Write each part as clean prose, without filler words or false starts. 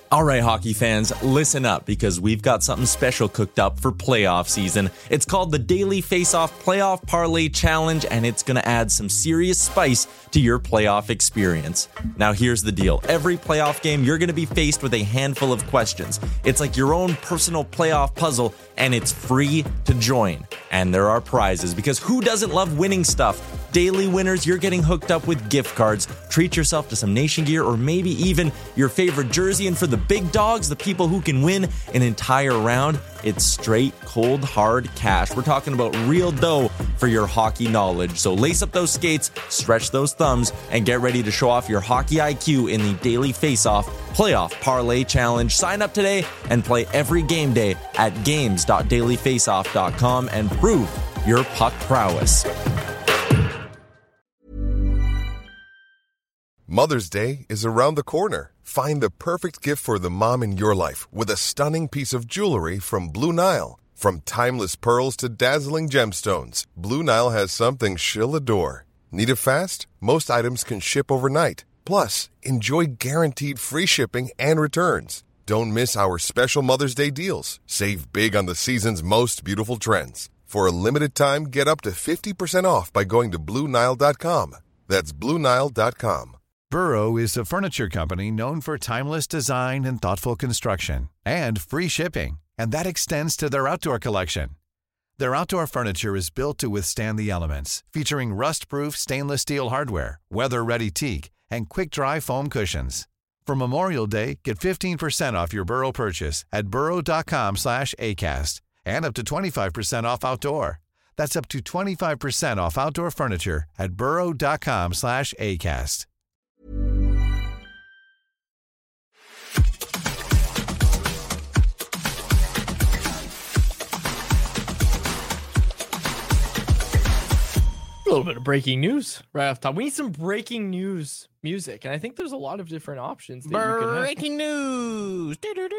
All right, hockey fans, listen up because we've got something special cooked up for playoff season. It's called the Daily Face-Off Playoff Parlay Challenge, and it's going to add some serious spice to your playoff experience. Now, here's the deal. Every playoff game, you're going to be faced with a handful of questions. It's like your own personal playoff puzzle, and it's free to join. And there are prizes, because who doesn't love winning stuff? Daily winners, you're getting hooked up with gift cards. Treat yourself to some Nation gear or maybe even your favorite jersey. And for the big dogs, the people who can win an entire round, it's straight, cold, hard cash. We're talking about real dough for your hockey knowledge. So lace up those skates, stretch those thumbs, and get ready to show off your hockey IQ in the Daily Face-Off Playoff Parlay Challenge. Sign up today and play every game day at games.dailyfaceoff.com and prove your puck prowess. Mother's Day is around the corner. Find the perfect gift for the mom in your life with a stunning piece of jewelry from Blue Nile. From timeless pearls to dazzling gemstones, Blue Nile has something she'll adore. Need it fast? Most items can ship overnight. Plus, enjoy guaranteed free shipping and returns. Don't miss our special Mother's Day deals. Save big on the season's most beautiful trends. For a limited time, get up to 50% off by going to BlueNile.com. That's BlueNile.com. Burrow is a furniture company known for timeless design and thoughtful construction, and free shipping, and that extends to their outdoor collection. Their outdoor furniture is built to withstand the elements, featuring rust-proof stainless steel hardware, weather-ready teak, and quick-dry foam cushions. For Memorial Day, get 15% off your Burrow purchase at burrow.com/ACAST, and up to 25% off outdoor. That's up to 25% off outdoor furniture at burrow.com/ACAST. A little bit of breaking news right off the top. We need some breaking news music, and I think there's a lot of different options. Breaking news.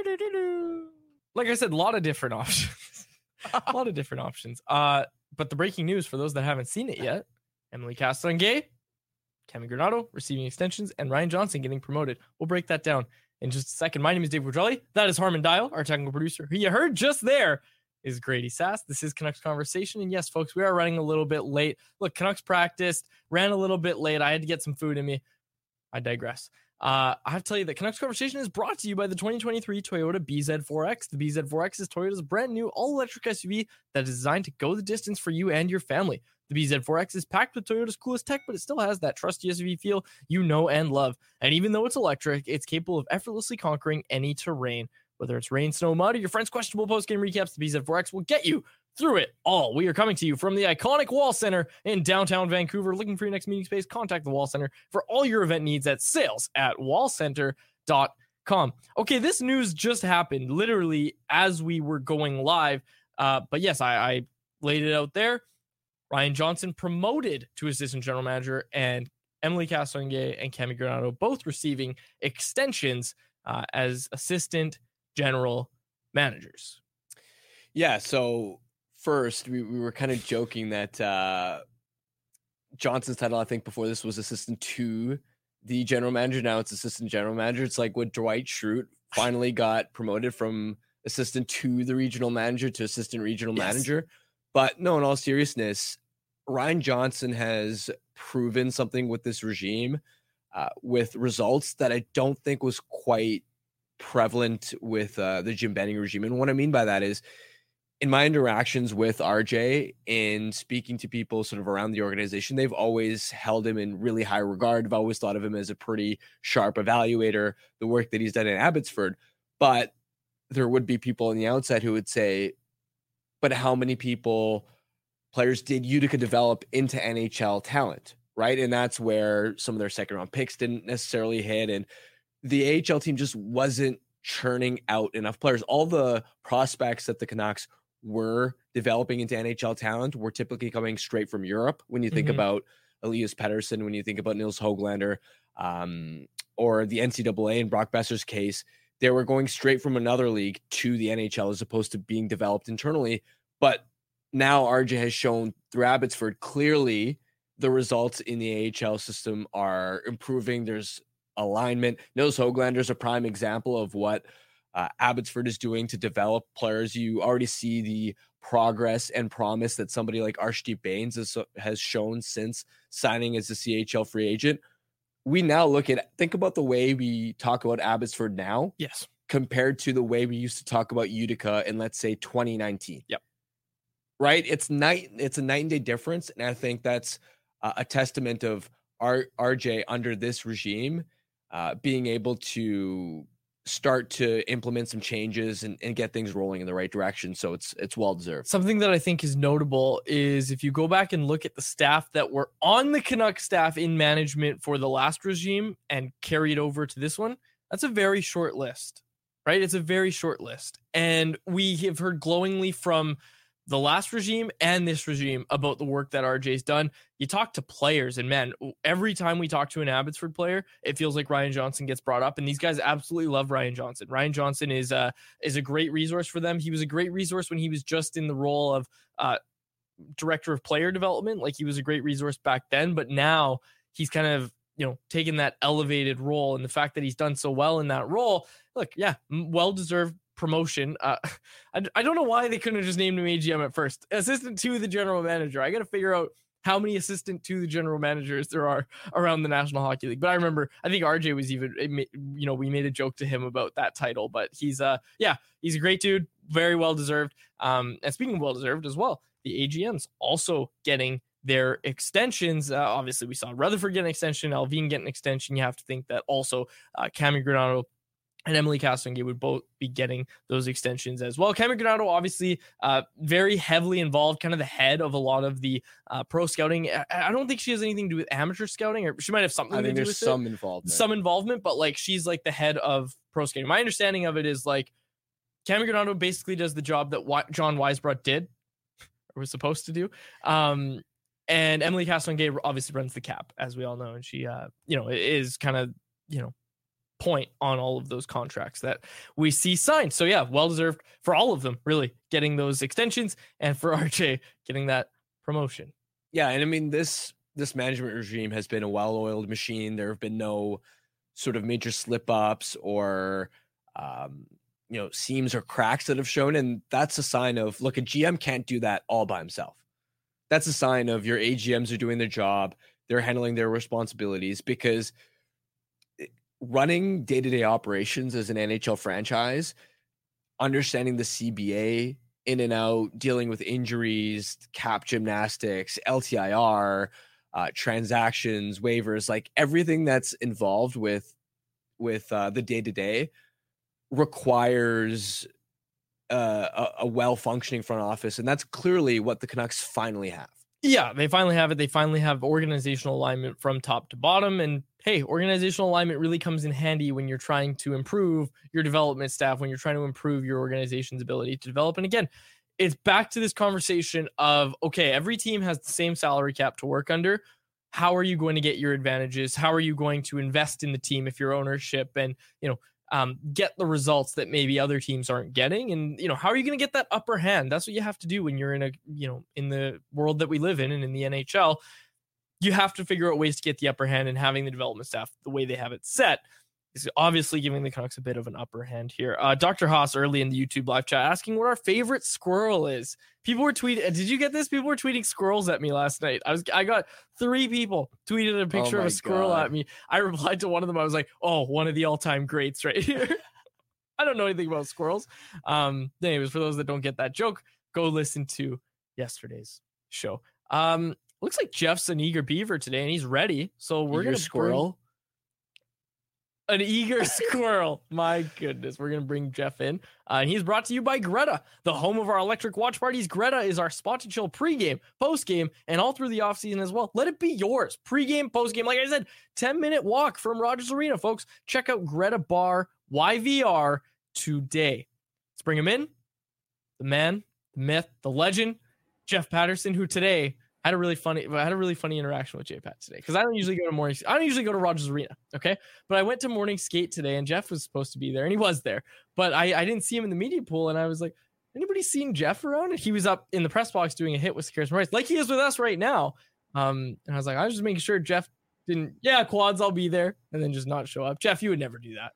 Like I said, a lot of different options. A lot of different options. But the breaking news for those that haven't seen it yet: Emily Castonguay, Cammy Granato receiving extensions, and Ryan Johnson getting promoted. We'll break that down in just a second. My name is Dave Quadrelli. That is Harmon Dial, our technical producer, who you heard just there is Grady Sass. This is Canucks Conversation. And yes, folks, we are running a little bit late. Look, Canucks practiced, ran a little bit late. I had to get some food in me. I digress. I have to tell you that Canucks Conversation is brought to you by the 2023 Toyota BZ4X. The BZ4X is Toyota's brand new all-electric SUV that is designed to go the distance for you and your family. The BZ4X is packed with Toyota's coolest tech, but it still has that trusty SUV feel you know and love. And even though it's electric, it's capable of effortlessly conquering any terrain. Whether it's rain, snow, mud, or your friend's questionable post-game recaps, the BZ4X will get you through it all. We are coming to you from the iconic Wall Center in downtown Vancouver. Looking for your next meeting space? Contact the Wall Center for all your event needs at sales@wallcenter.com. Okay, this news just happened literally as we were going live. But yes, I laid it out there. Ryan Johnson promoted to assistant general manager, and Emily Castonguay and Cammy Granato both receiving extensions as assistant general managers. Yeah, so first we were kind of joking that Johnson's title, I think before this, was assistant to the general manager. Now it's assistant general manager. It's like when Dwight Schrute finally got promoted from assistant to the regional manager to assistant regional manager. But no, in all seriousness, Ryan Johnson has proven something with this regime with results that I don't think was quite prevalent with the Jim Benning regime. And what I mean by that is, in my interactions with RJ and speaking to people sort of around the organization, they've always held him in really high regard. I've always thought of him as a pretty sharp evaluator, the work that he's done in Abbotsford. But there would be people on the outside who would say, but how many players did Utica develop into NHL talent, right? And that's where some of their second round picks didn't necessarily hit. And the AHL team just wasn't churning out enough players. All the prospects that the Canucks were developing into NHL talent were typically coming straight from Europe. When you think about Elias Pettersson, when you think about Nils Höglander, or the NCAA in Brock Besser's case, they were going straight from another league to the NHL as opposed to being developed internally. But now RJ has shown through Abbotsford, clearly the results in the AHL system are improving. There's alignment. Nils Höglander is a prime example of what Abbotsford is doing to develop players. You already see the progress and promise that somebody like Arshdeep Bains has shown since signing as a CHL free agent. We now think about the way we talk about Abbotsford now. Yes. Compared to the way we used to talk about Utica in, let's say, 2019. Yep. Right? It's a night and day difference. And I think that's a testament of RJ under this regime being able to start to implement some changes and get things rolling in the right direction. So it's well deserved. Something that I think is notable is if you go back and look at the staff that were on the Canucks staff in management for the last regime and carried over to this one, that's a very short list, right? It's a very short list. And we have heard glowingly from the last regime and this regime about the work that RJ's done. You talk to players, and man, every time we talk to an Abbotsford player, it feels like Ryan Johnson gets brought up, and these guys absolutely love Ryan Johnson. Ryan Johnson is a great resource for them. He was a great resource when he was just in the role of director of player development. Like, he was a great resource back then, but now he's kind of, taken that elevated role, and the fact that he's done so well in that role, look, yeah, well-deserved promotion. I don't know why they couldn't have just named him AGM at first. Assistant to the general manager. I got to figure out how many assistant to the general managers there are around the National Hockey League. But I remember, I think RJ was even, we made a joke to him about that title, but he's a great dude. Very well-deserved. And speaking of well-deserved as well, the AGMs also getting their extensions. Obviously, we saw Rutherford get an extension, Alvin get an extension. You have to think that also Cammy Granato and Emily Castonguay would both be getting those extensions as well. Cammy Granato, obviously, very heavily involved, kind of the head of a lot of the pro scouting. I don't think she has anything to do with amateur scouting, or she might have something to do with it. I think there's some involvement, but like, she's like the head of pro scouting. My understanding of it is like Cammy Granato basically does the job that John Weisbrot did, or was supposed to do. And Emily Castonguay obviously runs the cap, as we all know, and she, is kind of, point on all of those contracts that we see signed. So yeah, well-deserved for all of them, really, getting those extensions, and for RJ getting that promotion. Yeah, and I mean, this management regime has been a well-oiled machine. There have been no sort of major slip-ups or, seams or cracks that have shown, and that's a sign of, look, a GM can't do that all by himself. That's a sign of your AGMs are doing their job. They're handling their responsibilities, because running day-to-day operations as an NHL franchise, understanding the CBA in and out, dealing with injuries, cap gymnastics, LTIR, transactions, waivers, like everything that's involved with the day-to-day requires a well-functioning front office, and that's clearly what the Canucks finally have. Yeah, they finally have it. They finally have organizational alignment from top to bottom. And hey, organizational alignment really comes in handy when you're trying to improve your development staff, when you're trying to improve your organization's ability to develop. And again, it's back to this conversation of, okay, every team has the same salary cap to work under. How are you going to get your advantages? How are you going to invest in the team if you're ownership and, get the results that maybe other teams aren't getting? And, how are you going to get that upper hand? That's what you have to do when you're in in the world that we live in and in the NHL. You have to figure out ways to get the upper hand, and having the development staff the way they have it set is obviously giving the Canucks a bit of an upper hand here. Dr. Haas early in the YouTube live chat asking what our favorite squirrel is. People were tweeting. Did you get this? People were tweeting squirrels at me last night. I got 3 people tweeted a picture of a squirrel at me. I replied to one of them. I was like, oh, one of the all-time greats right here. I don't know anything about squirrels. Anyways, for those that don't get that joke, go listen to yesterday's show. Looks like Jeff's an eager beaver today, and he's ready. So we're going to squirrel. An eager squirrel. My goodness. We're going to bring Jeff in. And he's brought to you by Greta, the home of our electric watch parties. Greta is our spot to chill pregame, postgame, and all through the offseason as well. Let it be yours. Pregame, postgame. Like I said, 10-minute walk from Rogers Arena, folks. Check out Greta Bar YVR today. Let's bring him in. The man, the myth, the legend, Jeff Patterson, who today I had a really funny interaction with J-Pat today, because I don't usually go to Rogers Arena, okay? But I went to morning skate today, and Jeff was supposed to be there, and he was there. But I didn't see him in the media pool, and I was like, anybody seen Jeff around? And he was up in the press box doing a hit with Scares Rice, like he is with us right now. And I was like, I was just making sure Jeff Quads, I'll be there, and then just not show up. Jeff, you would never do that.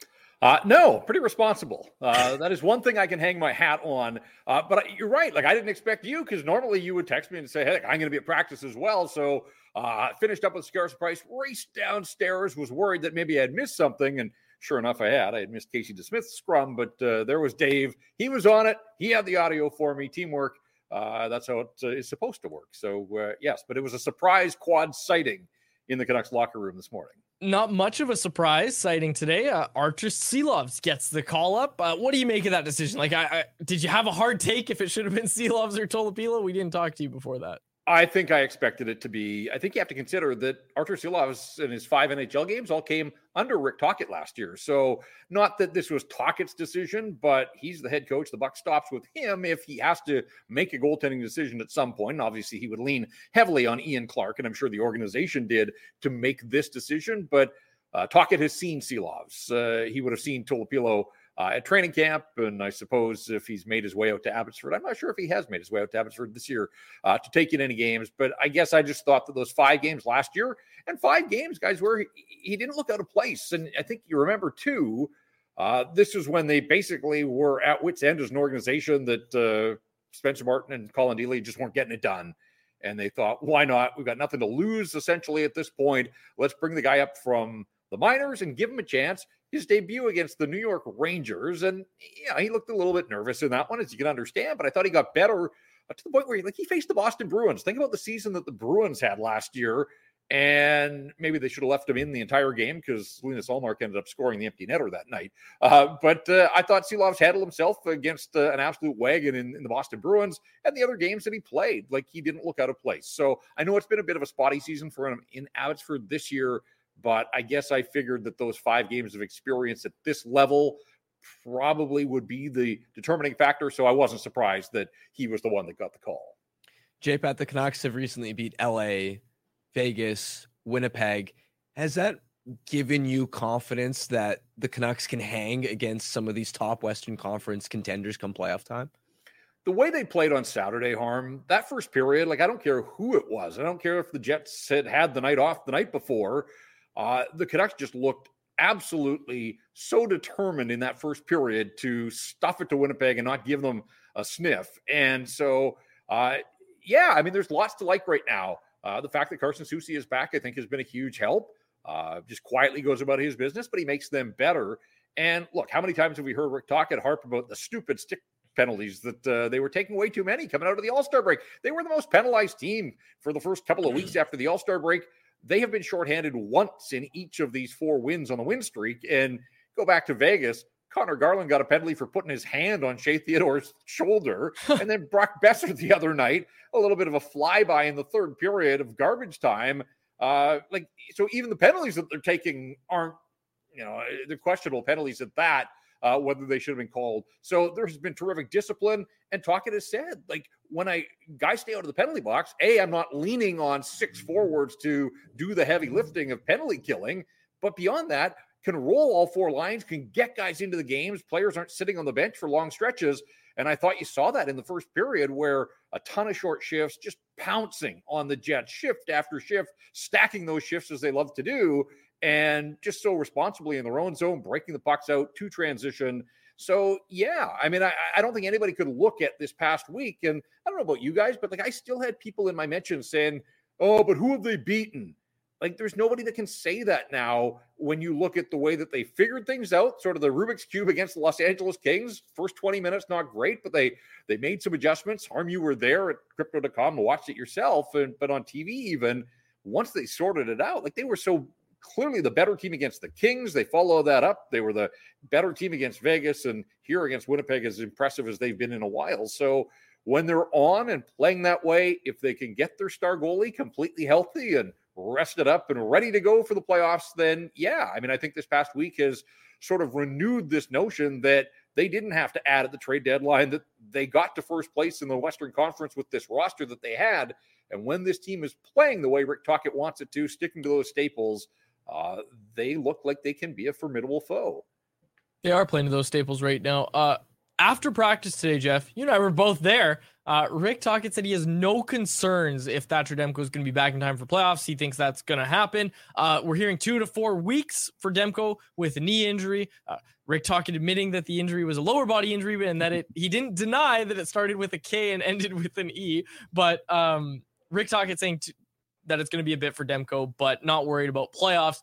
No, pretty responsible. That is one thing I can hang my hat on. But you're right. Like, I didn't expect you, because normally you would text me and say, hey, I'm going to be at practice as well. So finished up with Scarce Price, raced downstairs, was worried that maybe I had missed something. And sure enough, I had missed Casey DeSmith's scrum, but there was Dave. He was on it. He had the audio for me. Teamwork. That's how it is supposed to work. So yes, but it was a surprise quad sighting in the Canucks locker room this morning. Not much of a surprise sighting today. Artur Silovs gets the call up. What do you make of that decision? Like, did you have a hard take if it should have been Silovs or Tolopilo? We didn't talk to you before that. I think I expected it to be. I think you have to consider that Artur Silovs in his 5 NHL games all came under Rick Tocchet last year. So not that this was Tocchet's decision, but he's the head coach. The buck stops with him if he has to make a goaltending decision at some point. And obviously, he would lean heavily on Ian Clark, and I'm sure the organization did, to make this decision. But Tocchet has seen Silovs. He would have seen Tolopilo at training camp, and I suppose if he's made his way out to Abbotsford, I'm not sure if he has made his way out to Abbotsford this year to take in any games, but I guess I just thought that those 5 games last year, and 5 games, guys, where he didn't look out of place, and I think you remember too, this was when they basically were at wit's end as an organization that Spencer Martin and Colin Dealey just weren't getting it done, and they thought, why not? We've got nothing to lose essentially at this point. Let's bring the guy up from the minors and give him a chance. His debut against the New York Rangers, and he looked a little bit nervous in that one, as you can understand, but I thought he got better to the point where he faced the Boston Bruins. Think about the season that the Bruins had last year, and maybe they should have left him in the entire game because Linus Ullmark ended up scoring the empty netter that night. But I thought Silovs handled himself against an absolute wagon in the Boston Bruins, and the other games that he played, like, he didn't look out of place. So I know it's been a bit of a spotty season for him in Abbotsford this year, but I guess I figured that those 5 games of experience at this level probably would be the determining factor. So I wasn't surprised that he was the one that got the call. J-Pat, the Canucks have recently beat LA, Vegas, Winnipeg. Has that given you confidence that the Canucks can hang against some of these top Western Conference contenders come playoff time? The way they played on Saturday, Harm, that first period, like, I don't care who it was. I don't care if the Jets had the night off the night before. The Canucks just looked absolutely so determined in that first period to stuff it to Winnipeg and not give them a sniff. And so, there's lots to like right now. The fact that Carson Soucy is back, I think, has been a huge help. Just quietly goes about his business, but he makes them better. And look, how many times have we heard Rick Tocchet harp about the stupid stick penalties that they were taking way too many coming out of the All-Star break? They were the most penalized team for the first couple of weeks after the All-Star break. They have been shorthanded once in each of these 4 wins on the win streak. And go back to Vegas, Connor Garland got a penalty for putting his hand on Shea Theodore's shoulder. And then Brock Besser the other night, a little bit of a flyby in the third period of garbage time. So even the penalties that they're taking aren't, they're questionable penalties at that. Whether they should have been called. So there has been terrific discipline. And Tocchet has said, like, when guys stay out of the penalty box, I'm not leaning on 6 forwards to do the heavy lifting of penalty killing. But beyond that, can roll all 4 lines, can get guys into the games. Players aren't sitting on the bench for long stretches. And I thought you saw that in the first period where a ton of short shifts, just pouncing on the Jets, shift after shift, stacking those shifts as they love to do. And just so responsibly in their own zone, breaking the pucks out to transition. So, I don't think anybody could look at this past week. And I don't know about you guys, but I still had people in my mentions saying, oh, but who have they beaten? Like, there's nobody that can say that now when you look at the way that they figured things out, sort of the Rubik's Cube against the Los Angeles Kings. First 20 minutes, not great, but they made some adjustments. Harm, you were there at Crypto.com and watched it yourself, but on TV even, once they sorted it out, they were so clearly the better team against the Kings. They followed that up. They were the better team against Vegas, and here against Winnipeg as impressive as they've been in a while. So when they're on and playing that way, if they can get their star goalie completely healthy and rested up and ready to go for the playoffs, then I think this past week has sort of renewed this notion that they didn't have to add at the trade deadline, that they got to first place in the Western Conference with this roster that they had. And when this team is playing the way Rick Tocchet wants it to, sticking to those staples, they look like they can be a formidable foe. They are playing to those staples right now. After practice today, Jeff, you and I were both there. Rick Tocchet said he has no concerns if Thatcher Demko is going to be back in time for playoffs. He thinks that's going to happen. We're hearing 2 to 4 weeks for Demko with a knee injury. Rick Tocchet admitting that the injury was a lower body injury and that he didn't deny that it started with a K and ended with an E. But Rick Tocchet saying that it's going to be a bit for Demko, but not worried about playoffs.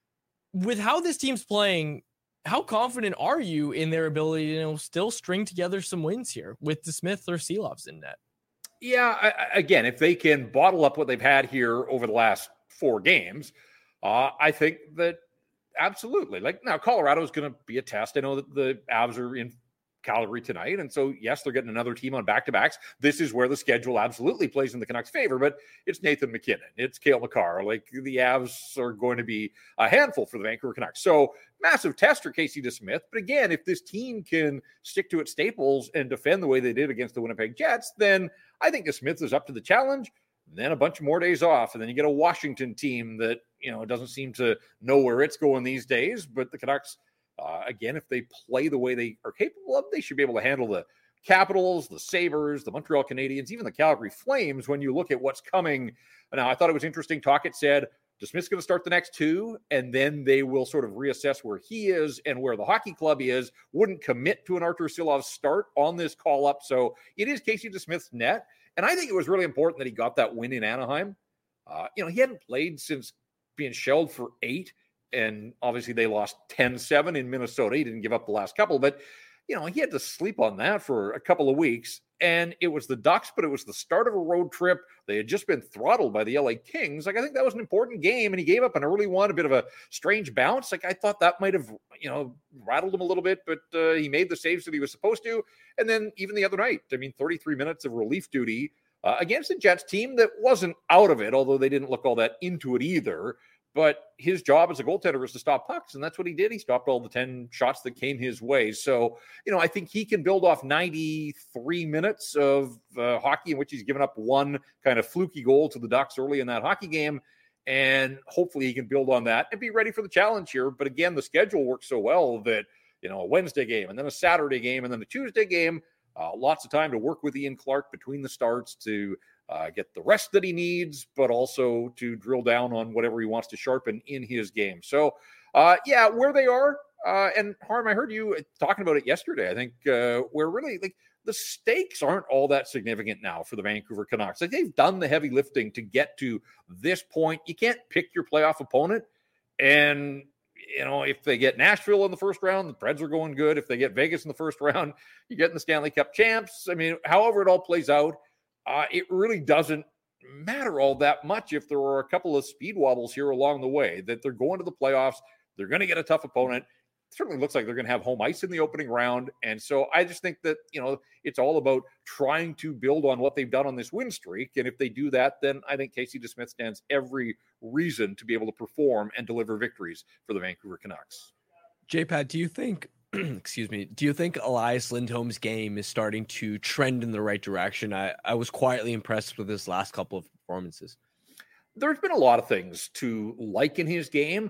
With how this team's playing, how confident are you in their ability to still string together some wins here with DeSmith or Seelovs in net? Yeah, again, if they can bottle up what they've had here over the last 4 games, I think that absolutely. Like now, Colorado is going to be a test. I know that the Avs are in Calgary tonight, and so yes, they're getting another team on back-to-backs. This is where the schedule absolutely plays in the Canucks' favor, but it's Nathan McKinnon, it's Cale Makar. Like the Avs are going to be a handful for the Vancouver Canucks. So massive test for Casey DeSmith. But again, if this team can stick to its staples and defend the way they did against the Winnipeg Jets, then I think DeSmith is up to the challenge. Then a bunch more days off, and then you get a Washington team that doesn't seem to know where it's going these days. But the Canucks, again, if they play the way they are capable of, they should be able to handle the Capitals, the Sabres, the Montreal Canadiens, even the Calgary Flames when you look at what's coming. Now, I thought it was interesting. Tocchet said DeSmith's going to start the next 2, and then they will sort of reassess where he is and where the hockey club is. Wouldn't commit to an Artur Silovs start on this call-up. So it is Casey DeSmith's net. And I think it was really important that he got that win in Anaheim. He hadn't played since being shelled for 8. And obviously they lost 10-7 in Minnesota. He didn't give up the last couple, but he had to sleep on that for a couple of weeks. And it was the Ducks, but it was the start of a road trip. They had just been throttled by the LA Kings. Like, I think that was an important game, and he gave up an early one, a bit of a strange bounce. Like, I thought that might have, rattled him a little bit, but he made the saves that he was supposed to. And then even the other night, 33 minutes of relief duty against the Jets team that wasn't out of it, although they didn't look all that into it either. But his job as a goaltender was to stop pucks, and that's what he did. He stopped all the 10 shots that came his way. So, I think he can build off 93 minutes of hockey in which he's given up one kind of fluky goal to the Ducks early in that hockey game, and hopefully he can build on that and be ready for the challenge here. But again, the schedule works so well that, a Wednesday game and then a Saturday game and then a Tuesday game, lots of time to work with Ian Clark between the starts to get the rest that he needs, but also to drill down on whatever he wants to sharpen in his game. So, where they are, and Harm, I heard you talking about it yesterday. I think where really the stakes aren't all that significant now for the Vancouver Canucks. Like, they've done the heavy lifting to get to this point. You can't pick your playoff opponent, and if they get Nashville in the first round, the Preds are going good. If they get Vegas in the first round, you get in the Stanley Cup champs. However it all plays out. It really doesn't matter all that much if there are a couple of speed wobbles here along the way, that they're going to the playoffs. They're going to get a tough opponent. It certainly looks like they're going to have home ice in the opening round. And so I just think that, it's all about trying to build on what they've done on this win streak. And if they do that, then I think Casey DeSmith stands every reason to be able to perform and deliver victories for the Vancouver Canucks. JPAD, do you think do you think Elias Lindholm's game is starting to trend in the right direction? I was quietly impressed with his last couple of performances. There's been a lot of things to like in his game.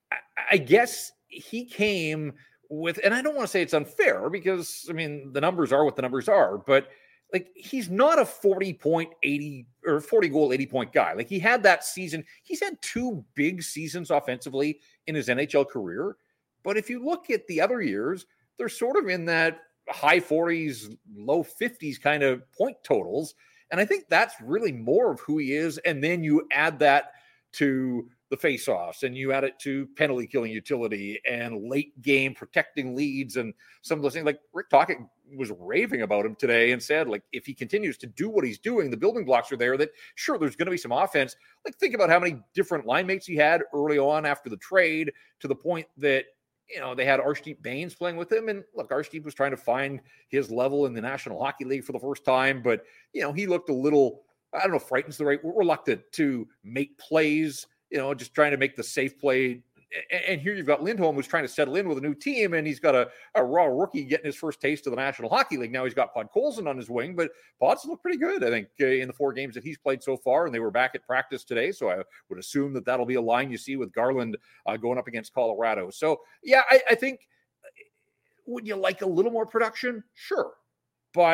I guess he came with, and I don't want to say it's unfair because, the numbers are what the numbers are, but he's not a 40-point, 80 or 40-goal, 80-point guy. Like, he had that season. He's had 2 big seasons offensively in his NHL career. But if you look at the other years, they're sort of in that high 40s, low 50s kind of point totals. And I think that's really more of who he is. And then you add that to the faceoffs, and you add it to penalty killing utility and late game protecting leads and some of those things. Like, Rick Tocchet was raving about him today and said, if he continues to do what he's doing, the building blocks are there, that sure, there's going to be some offense. Think about how many different line mates he had early on after the trade, to the point that they had Arshdeep Bains playing with him. And look, Arshdeep was trying to find his level in the National Hockey League for the first time. But, he looked a little, I don't know, frightened's the right, reluctant to make plays, just trying to make the safe play. And here you've got Lindholm, who's trying to settle in with a new team, and he's got a raw rookie getting his first taste of the National Hockey League. Now he's got Podkolzin on his wing, but Pod's looked pretty good, I think, in the 4 games that he's played so far, and they were back at practice today, so I would assume that that'll be a line you see with Garland going up against Colorado. So, I think, would you like a little more production? Sure. But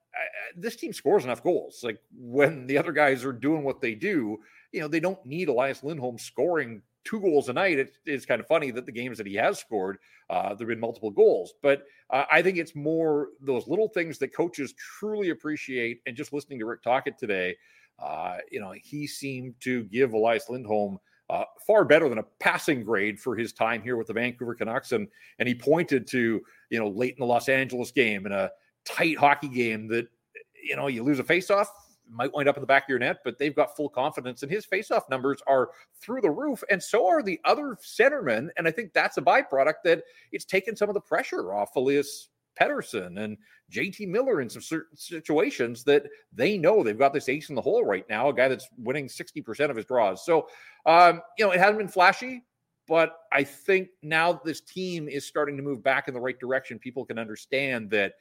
this team scores enough goals. Like when the other guys are doing what they do, they don't need Elias Lindholm scoring 2 goals a night. It's kind of funny that the games that he has scored, there have been multiple goals. But I think it's more those little things that coaches truly appreciate. And just listening to Rick Tocchet today, he seemed to give Elias Lindholm far better than a passing grade for his time here with the Vancouver Canucks. And he pointed to, late in the Los Angeles game, in a tight hockey game, that, you lose a faceoff, might wind up in the back of your net, but they've got full confidence, and his faceoff numbers are through the roof. And so are the other centermen. And I think that's a byproduct that it's taken some of the pressure off Elias Pettersson and JT Miller in some certain situations that they know they've got this ace in the hole right now, a guy that's winning 60% of his draws. So, it hasn't been flashy, but I think now this team is starting to move back in the right direction. People can understand that,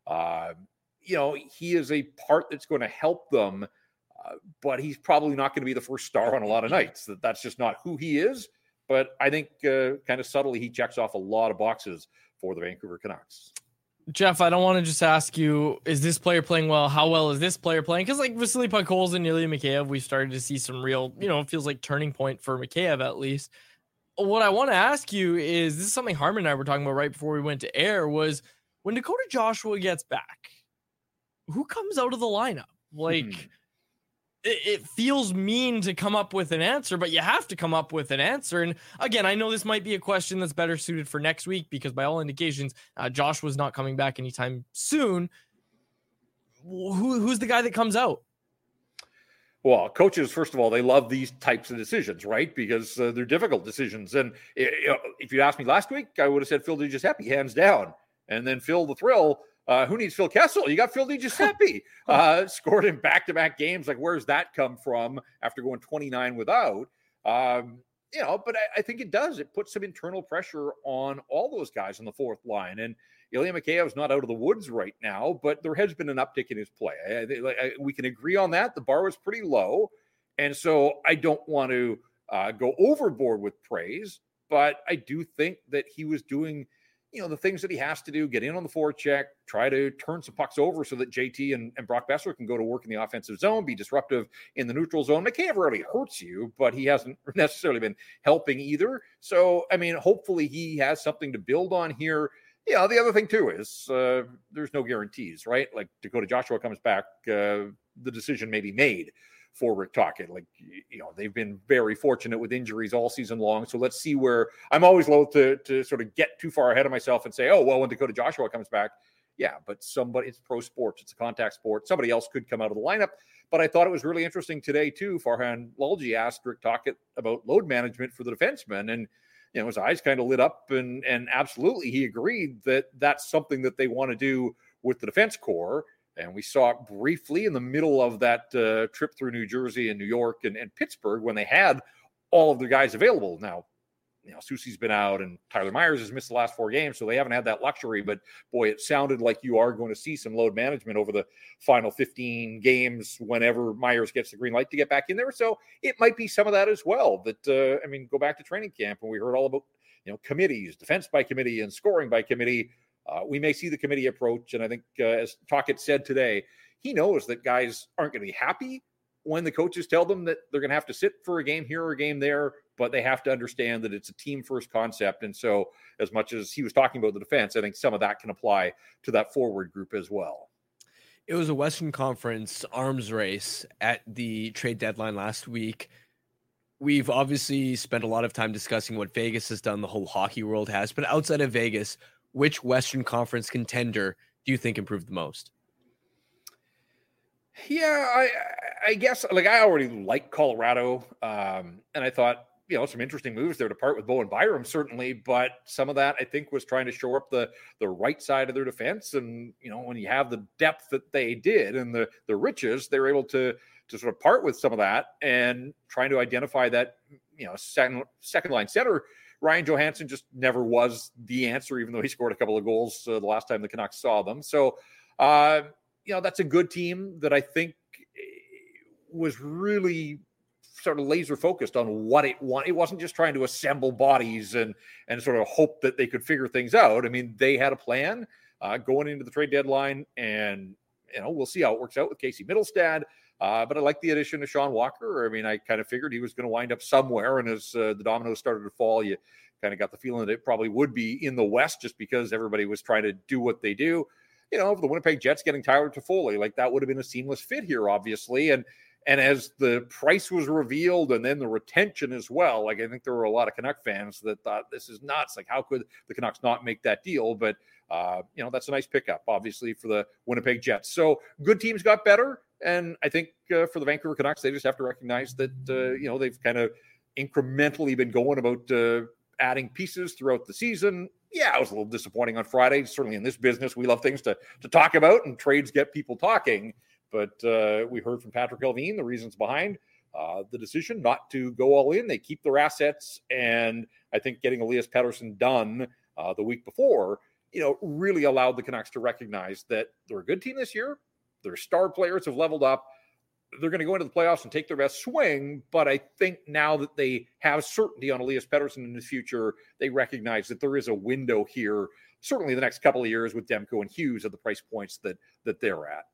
he is a part that's going to help them, but he's probably not going to be the first star on a lot of nights. That's just not who he is. But I think kind of subtly, he checks off a lot of boxes for the Vancouver Canucks. Jeff, I don't want to just ask you, is this player playing well? How well is this player playing? Because like Vasily Podkolzin and Ilya Mikheyev, we've started to see some real, it feels like turning point for Mikheyev at least. What I want to ask you is, this is something Harman and I were talking about right before we went to air, was when Dakota Joshua gets back, who comes out of the lineup? Like, it feels mean to come up with an answer, but you have to come up with an answer. And again, I know this might be a question that's better suited for next week, because by all indications, Joshua's not coming back anytime soon. Who's the guy that comes out? Well, coaches, first of all, they love these types of decisions, right? Because they're difficult decisions. And if you asked me last week, I would have said Phil DiGiuseppe, hands down. And then Phil the Thrill, who needs Phil Kessel? You got Phil DiGiuseppe, scored in back-to-back games. Like, where's that come from after going 29 without? But I think it does. It puts some internal pressure on all those guys on the fourth line. And Ilya Mikheyev's not out of the woods right now, but there has been an uptick in his play. We can agree on that. The bar was pretty low. And so I don't want to go overboard with praise, but I do think that he was doing the things that he has to do, get in on the forecheck, try to turn some pucks over so that JT and Brock Boeser can go to work in the offensive zone, be disruptive in the neutral zone. Mikheyev rarely hurts you, but he hasn't necessarily been helping either. So, hopefully he has something to build on here. The other thing too is there's no guarantees, right? Like Dakota Joshua comes back, the decision may be made for Rick Tocchet. Like, they've been very fortunate with injuries all season long. So let's see where I'm always loath to sort of get too far ahead of myself and say, oh, well, when Dakota Joshua comes back, yeah, but it's pro sports. It's a contact sport. Somebody else could come out of the lineup. But I thought it was really interesting today too. Farhan Lalji asked Rick Tocchet about load management for the defensemen, and his eyes kind of lit up, and absolutely he agreed that that's something that they want to do with the defense corps. And we saw it briefly in the middle of that trip through New Jersey and New York and Pittsburgh when they had all of the guys available. Now, Soucy's been out and Tyler Myers has missed the last 4 games, so they haven't had that luxury. But, boy, it sounded like you are going to see some load management over the final 15 games whenever Myers gets the green light to get back in there. So it might be some of that as well. That, go back to training camp and we heard all about, committees, defense by committee and scoring by committee. We may see the committee approach. And I think, as Tocchet said today, he knows that guys aren't going to be happy when the coaches tell them that they're going to have to sit for a game here or a game there, but they have to understand that it's a team-first concept. And so as much as he was talking about the defense, I think some of that can apply to that forward group as well. It was a Western Conference arms race at the trade deadline last week. We've obviously spent a lot of time discussing what Vegas has done, the whole hockey world has, but outside of Vegas, which Western Conference contender do you think improved the most? Yeah, I guess, like, I already like Colorado, and I thought, some interesting moves there to part with Bowen Byram, certainly, but some of that, I think, was trying to shore up the right side of their defense. And, when you have the depth that they did and the riches, they're able to sort of part with some of that and trying to identify that, second line center. Ryan Johansson just never was the answer, even though he scored a couple of goals the last time the Canucks saw them. So, that's a good team that I think was really sort of laser focused on what it wanted. It wasn't just trying to assemble bodies and sort of hope that they could figure things out. I mean, they had a plan going into the trade deadline, and we'll see how it works out with Casey Middlestad. But I like the addition of Sean Walker. I mean, I kind of figured he was going to wind up somewhere. And as the dominoes started to fall, you kind of got the feeling that it probably would be in the West just because everybody was trying to do what they do. The Winnipeg Jets getting Tyler Toffoli, like that would have been a seamless fit here, obviously. And as the price was revealed and then the retention as well, like I think there were a lot of Canuck fans that thought this is nuts. Like, how could the Canucks not make that deal? But, that's a nice pickup, obviously, for the Winnipeg Jets. So good teams got better. And I think for the Vancouver Canucks, they just have to recognize that, they've kind of incrementally been going about adding pieces throughout the season. Yeah, it was a little disappointing on Friday. Certainly in this business, we love things to talk about, and trades get people talking. But we heard from Patrick Allvin the reasons behind the decision not to go all in. They keep their assets. And I think getting Elias Pettersson done the week before, really allowed the Canucks to recognize that they're a good team this year. Their star players have leveled up. They're going to go into the playoffs and take their best swing. But I think now that they have certainty on Elias Pettersson in the future, they recognize that there is a window here, certainly the next couple of years with Demko and Hughes at the price points that they're at.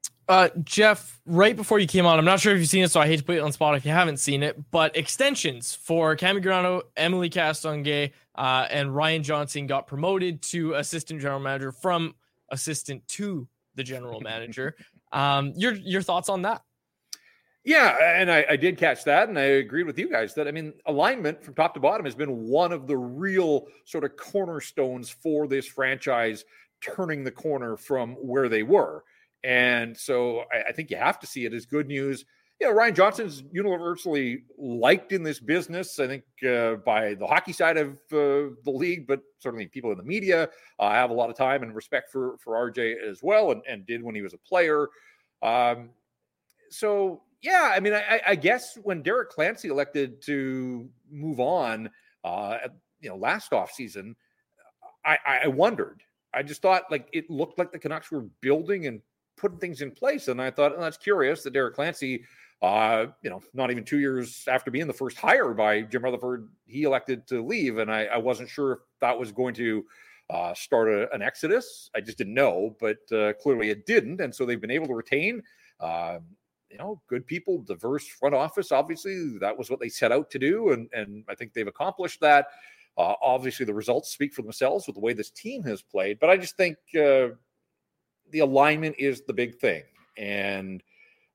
Jeff, right before you came on, I'm not sure if you've seen it, so I hate to put you on the spot if you haven't seen it, but extensions for Cammy Granato, Emily Castonguay, and Ryan Johnson got promoted to assistant general manager from assistant to the general manager. Your thoughts on that? Yeah, and I did catch that, and I agreed with you guys that, alignment from top to bottom has been one of the real sort of cornerstones for this franchise turning the corner from where they were. And so I think you have to see it as good news. Ryan Johnson's universally liked in this business, I think, by the hockey side of the league, but certainly people in the media have a lot of time and respect for RJ as well, and did when he was a player. So, yeah, I guess when Derek Clancy elected to move on, last offseason, I wondered. I just thought, it looked like the Canucks were building and putting things in place. And I thought, that's curious that Derek Clancy, not even 2 years after being the first hire by Jim Rutherford, he elected to leave. And I wasn't sure if that was going to start an exodus. I just didn't know, but clearly it didn't. And so they've been able to retain, good people, diverse front office. Obviously, that was what they set out to do. And I think they've accomplished that. Obviously, the results speak for themselves with the way this team has played. But I just think the alignment is the big thing. And,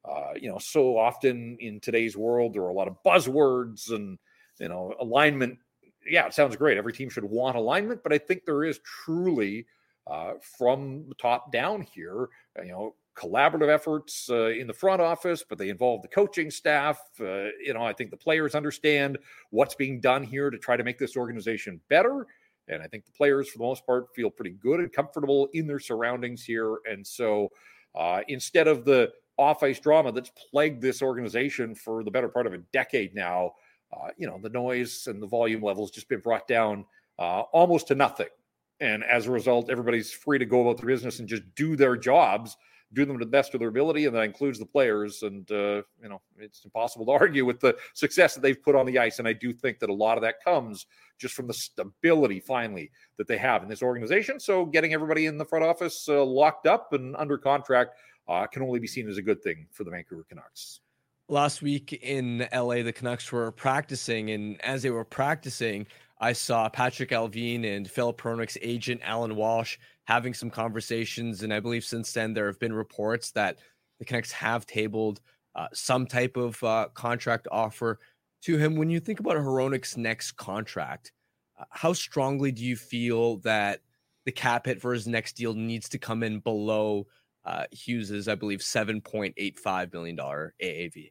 so often in today's world, there are a lot of buzzwords and, alignment. Yeah, it sounds great. Every team should want alignment, but I think there is truly from the top down here, collaborative efforts in the front office, but they involve the coaching staff. I think the players understand what's being done here to try to make this organization better. And I think the players, for the most part, feel pretty good and comfortable in their surroundings here. And so instead of the off-ice drama that's plagued this organization for the better part of a decade now, the noise and the volume levels just been brought down almost to nothing. And as a result, everybody's free to go about their business and just do their jobs, do them to the best of their ability, and that includes the players. And, it's impossible to argue with the success that they've put on the ice. And I do think that a lot of that comes just from the stability, finally, that they have in this organization. So getting everybody in the front office locked up and under contract can only be seen as a good thing for the Vancouver Canucks. Last week in LA, the Canucks were practicing, and as they were practicing, I saw Patrick Allvin and Filip Hronek's agent, Alan Walsh, having some conversations. And I believe since then there have been reports that the Canucks have tabled some type of contract offer to him. When you think about Hronek's next contract, how strongly do you feel that the cap hit for his next deal needs to come in below Hughes's, I believe, $7.85 million AAV?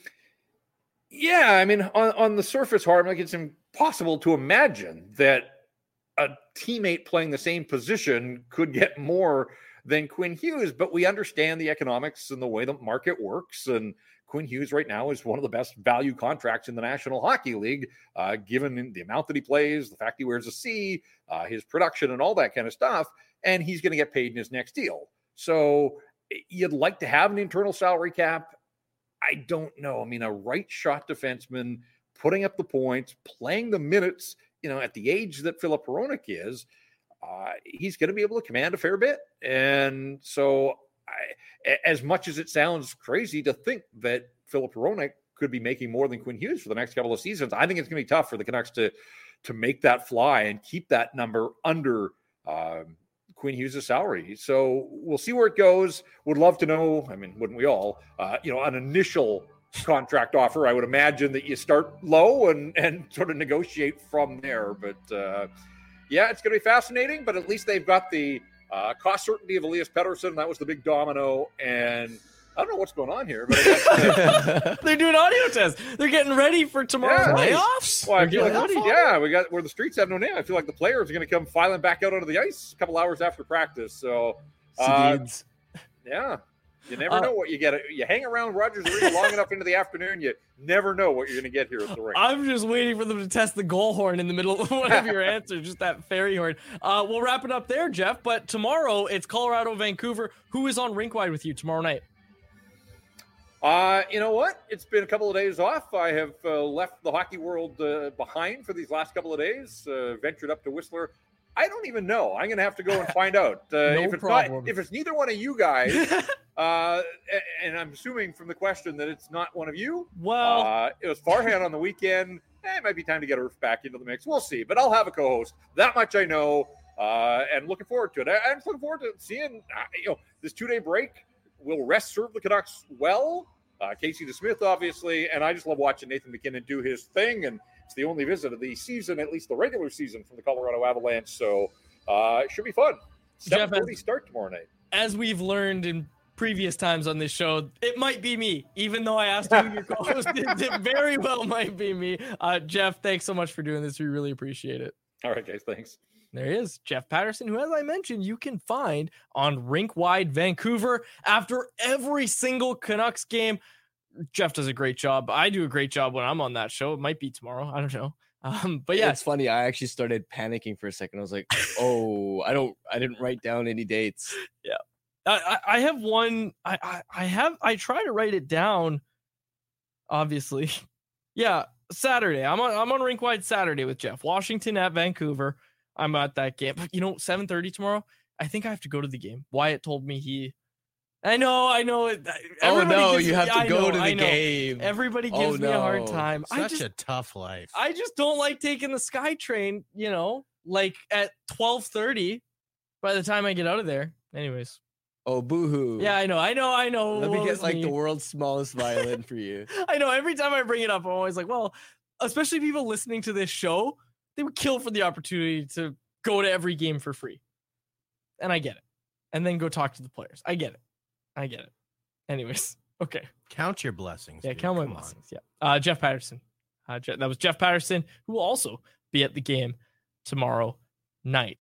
Yeah, on the surface, Harm, it's impossible to imagine that a teammate playing the same position could get more than Quinn Hughes, but we understand the economics and the way the market works. And Quinn Hughes right now is one of the best value contracts in the National Hockey League, given the amount that he plays, the fact he wears a C, his production and all that kind of stuff. And he's going to get paid in his next deal. So you'd like to have an internal salary cap. I don't know. A right shot defenseman putting up the points, playing the minutes, at the age that Filip Hronek is, he's going to be able to command a fair bit. And so as much as it sounds crazy to think that Filip Hronek could be making more than Quinn Hughes for the next couple of seasons, I think it's going to be tough for the Canucks to make that fly and keep that number under Quinn Hughes' salary. So we'll see where it goes. Would love to know, I mean, wouldn't we all, an initial contract offer. I would imagine that you start low and sort of negotiate from there. But it's going to be fascinating, but at least they've got the cost certainty of Elias Pettersson. That was the big domino. And I don't know what's going on here, but I guess, they're doing audio tests. They're getting ready for tomorrow's playoffs. Well, I feel we got where the streets have no name. I feel like the players are going to come filing back out onto the ice a couple hours after practice. So, you never know what you get. You hang around Rogers Arena long enough into the afternoon, you never know what you're going to get here at the rink. I'm just waiting for them to test the goal horn in the middle of one of your answers, just that fairy horn. We'll wrap it up there, Jeff. But tomorrow it's Colorado, Vancouver. Who is on rink wide with you tomorrow night? You know what? It's been a couple of days off. I have left the hockey world behind for these last couple of days. Ventured up to Whistler. I don't even know. I'm going to have to go and find out. If it's neither one of you guys, and I'm assuming from the question that it's not one of you. Well, it was Farhan on the weekend. It might be time to get Irf back into the mix. We'll see. But I'll have a co-host. That much I know, and looking forward to it. I'm just looking forward to seeing this 2-day break. Will rest serve the Canucks well? Casey DeSmith, obviously, and I just love watching Nathan MacKinnon do his thing, and it's the only visit of the season, at least the regular season, from the Colorado Avalanche, so it should be fun. 7:30 start tomorrow night. As we've learned in previous times on this show, it might be me, even though I asked you your co-host. It very well might be me. Jeff, thanks so much for doing this. We really appreciate it. All right, guys, thanks. There he is, Jeff Patterson, who, as I mentioned, you can find on Rink Wide Vancouver after every single Canucks game. Jeff does a great job. I do a great job when I'm on that show. It might be tomorrow. I don't know. But yeah, it's funny. I actually started panicking for a second. I was like, oh, I didn't write down any dates. Yeah. I have one. I try to write it down. Obviously. Yeah. Saturday. I'm on Rink Wide Saturday with Jeff. Washington at Vancouver. I'm at that game. But 7:30 tomorrow. I think I have to go to the game. Wyatt told me I know. You have to go to the game. Everybody gives me a hard time. Such a tough life. I just don't like taking the SkyTrain, like at 12:30 by the time I get out of there. Anyways. Oh, boo-hoo. Yeah, I know. Let me get the world's smallest violin for you. I know. Every time I bring it up, I'm always like, well, especially people listening to this show, they would kill for the opportunity to go to every game for free. And I get it. And then go talk to the players. I get it. Anyways, okay. Count your blessings. Yeah, dude. count my blessings. Yeah. Jeff Patterson. That was Jeff Patterson, who will also be at the game tomorrow night.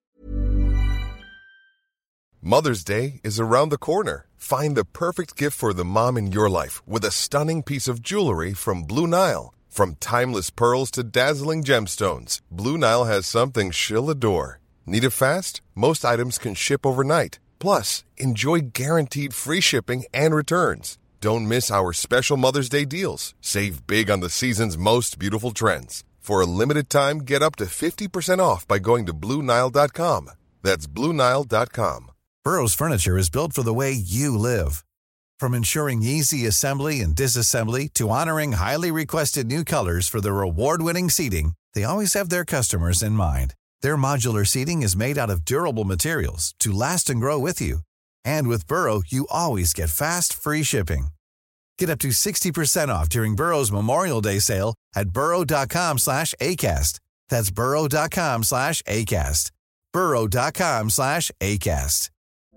Mother's Day is around the corner. Find the perfect gift for the mom in your life with a stunning piece of jewelry from Blue Nile. From timeless pearls to dazzling gemstones, Blue Nile has something she'll adore. Need it fast? Most items can ship overnight. Plus, enjoy guaranteed free shipping and returns. Don't miss our special Mother's Day deals. Save big on the season's most beautiful trends. For a limited time, get up to 50% off by going to BlueNile.com. That's BlueNile.com. Burrow's furniture is built for the way you live. From ensuring easy assembly and disassembly to honoring highly requested new colors for their award-winning seating, they always have their customers in mind. Their modular seating is made out of durable materials to last and grow with you. And with Burrow, you always get fast, free shipping. Get up to 60% off during Burrow's Memorial Day sale at burrow.com/ACAST. That's burrow.com/ACAST. burrow.com/ACAST.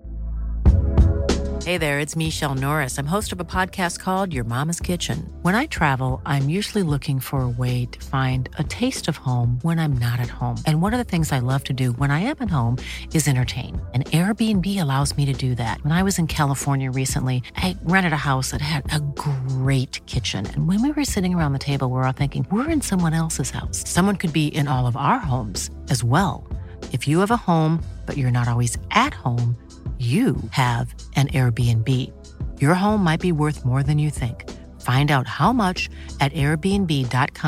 Hey there, it's Michelle Norris. I'm host of a podcast called Your Mama's Kitchen. When I travel, I'm usually looking for a way to find a taste of home when I'm not at home. And one of the things I love to do when I am at home is entertain. And Airbnb allows me to do that. When I was in California recently, I rented a house that had a great kitchen. And when we were sitting around the table, we were all thinking, we're in someone else's house. Someone could be in all of our homes as well. If you have a home, but you're not always at home, you have an Airbnb. Your home might be worth more than you think. Find out how much at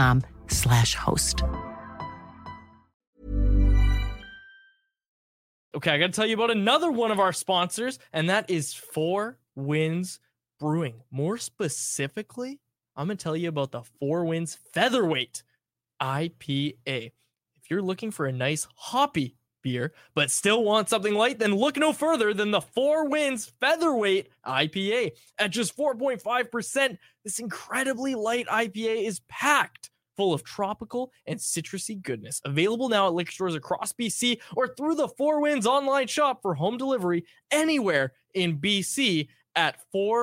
airbnb.com/host. Okay, I got to tell you about another one of our sponsors, and that is 4 Winds Brewing. More specifically, I'm going to tell you about the 4 Winds Featherweight IPA. If you're looking for a nice hoppy beer, but still want something light, then look no further than the 4 Winds Featherweight IPA. At just 4.5%, this incredibly light IPA is packed full of tropical and citrusy goodness. Available now at liquor stores across BC or through the 4 Winds online shop for home delivery anywhere in BC at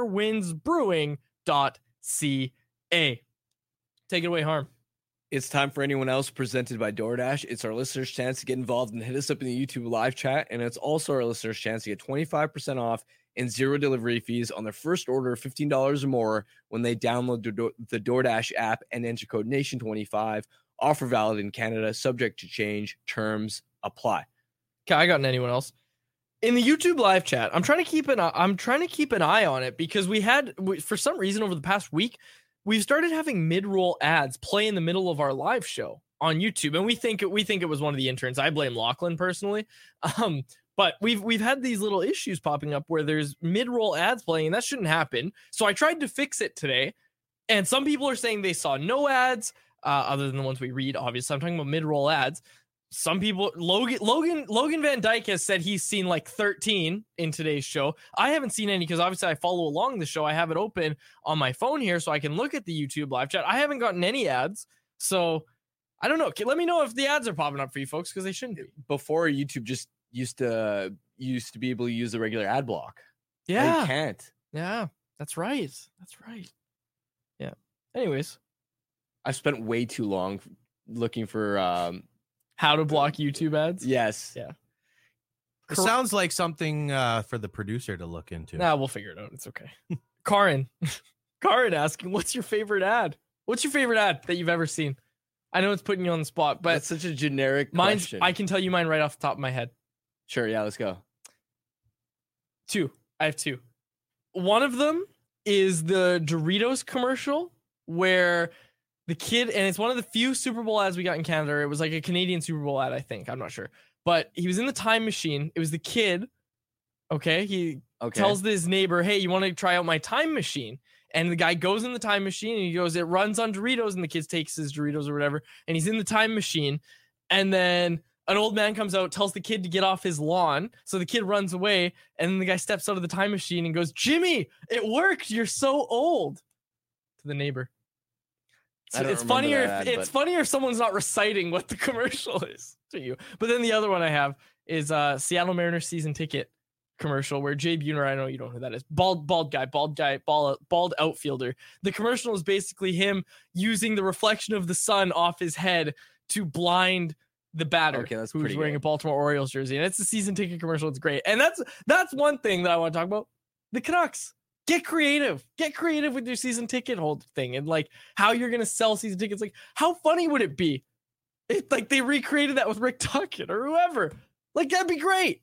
4windsbrewing.ca. Take it away, Harm. It's time for anyone else presented by DoorDash. It's our listeners' chance to get involved and hit us up in the YouTube live chat. And it's also our listeners' chance to get 25% off and 0 delivery fees on their first order of $15 or more when they download the DoorDash app and enter code NATION25. Offer valid in Canada, subject to change. Terms apply. Okay, I got anyone else in the YouTube live chat. I'm trying to keep an eye on it because for some reason over the past week we've started having mid-roll ads play in the middle of our live show on YouTube, and we think it was one of the interns. I blame Lachlan personally, but we've had these little issues popping up where there's mid-roll ads playing, and that shouldn't happen. So I tried to fix it today, and some people are saying they saw no ads other than the ones we read. Obviously, I'm talking about mid-roll ads. Some people, Logan Van Dyke has said he's seen like 13 in today's show. I haven't seen any because obviously I follow along the show. I have it open on my phone here so I can look at the YouTube live chat. I haven't gotten any ads, so I don't know. Let me know if the ads are popping up for you folks because they shouldn't be. Before, YouTube just used to be able to use the regular ad block. Yeah, now you can't. Yeah, that's right. Yeah. Anyways, I've spent way too long looking for how to block YouTube ads. Yes. Yeah. It sounds like something for the producer to look into. Nah, we'll figure it out. It's okay. Karin asking, what's your favorite ad? What's your favorite ad that you've ever seen? I know it's putting you on the spot, but that's such a generic question. I can tell you mine right off the top of my head. Sure. Yeah, let's go. 2. I have 2. One of them is the Doritos commercial where the kid, and it's one of the few Super Bowl ads we got in Canada. It was like a Canadian Super Bowl ad, I think. I'm not sure. But he was in the time machine. It was the kid. Okay. He tells his neighbor, hey, you want to try out my time machine? And the guy goes in the time machine and he goes, it runs on Doritos. And the kid takes his Doritos or whatever. And he's in the time machine. And then an old man comes out, tells the kid to get off his lawn. So the kid runs away. And then the guy steps out of the time machine and goes, Jimmy, it worked. You're so old. To the neighbor. It's funnier if someone's not reciting what the commercial is to you. But then the other one I have is Seattle Mariners season ticket commercial where Jay Buhner, I know you don't know who that is, bald outfielder. The commercial is basically him using the reflection of the sun off his head to blind the batter who's wearing a Baltimore Orioles jersey. And it's a season ticket commercial. It's great. And that's one thing that I want to talk about. The Canucks. Get creative with your season ticket hold thing and like how you're going to sell season tickets. Like how funny would it be if like they recreated that with Rick Tuckett or whoever? Like that'd be great.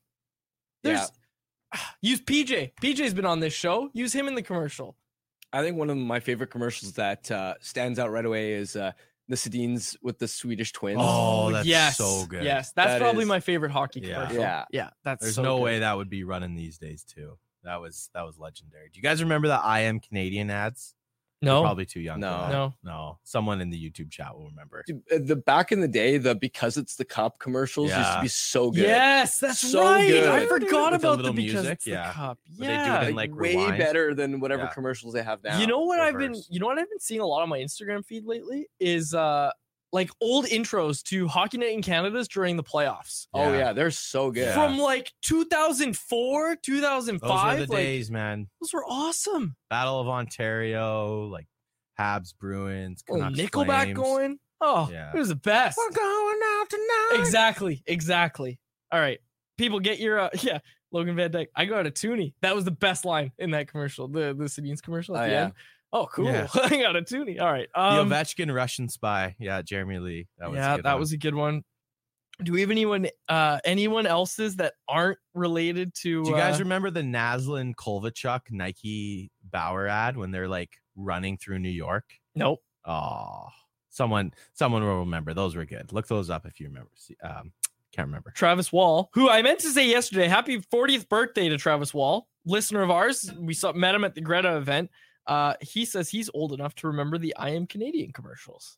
Use PJ. PJ's been on this show. Use him in the commercial. I think one of my favorite commercials that stands out right away is the Sedins with the Swedish twins. Oh, that's so good. Yes, that's probably my favorite hockey commercial. Yeah. There's no way that would be running these days too. That was legendary. Do you guys remember the I Am Canadian ads? No. You're probably too young. No. Someone in the YouTube chat will remember. Dude, the back in the day, the Because It's the Cup commercials used to be so good. Yes, that's so right. Good. I forgot with about the Because music. It's the Cup. Yeah. They do it in, like way rewind. better than whatever commercials they have now. You know what I've been seeing a lot on my Instagram feed lately is like old intros to Hockey Night in Canada's during the playoffs. Oh yeah, they're so good. From like 2004, 2005. Those were the days, man. Those were awesome. Battle of Ontario, like Habs, Bruins, Canucks, Nickelback Flames. going. Oh, yeah. It was the best. We're going out tonight. Exactly. All right, people, get your Logan Van Dyke. I got a toonie. That was the best line in that commercial. The Sedins commercial at the end. Oh, cool. Yeah. I got a toonie. All right. The Ovechkin Russian spy. Yeah, Jeremy Lee. That was a good one. Do we have anyone else's that aren't related to? Do you guys remember the Naslin Kovalchuk Nike Bauer ad when they're like running through New York? Nope. Oh, someone will remember. Those were good. Look those up if you remember. Can't remember. Travis Wall, who I meant to say yesterday, happy 40th birthday to Travis Wall, listener of ours. We met him at the Greta event. He says he's old enough to remember the I Am Canadian commercials.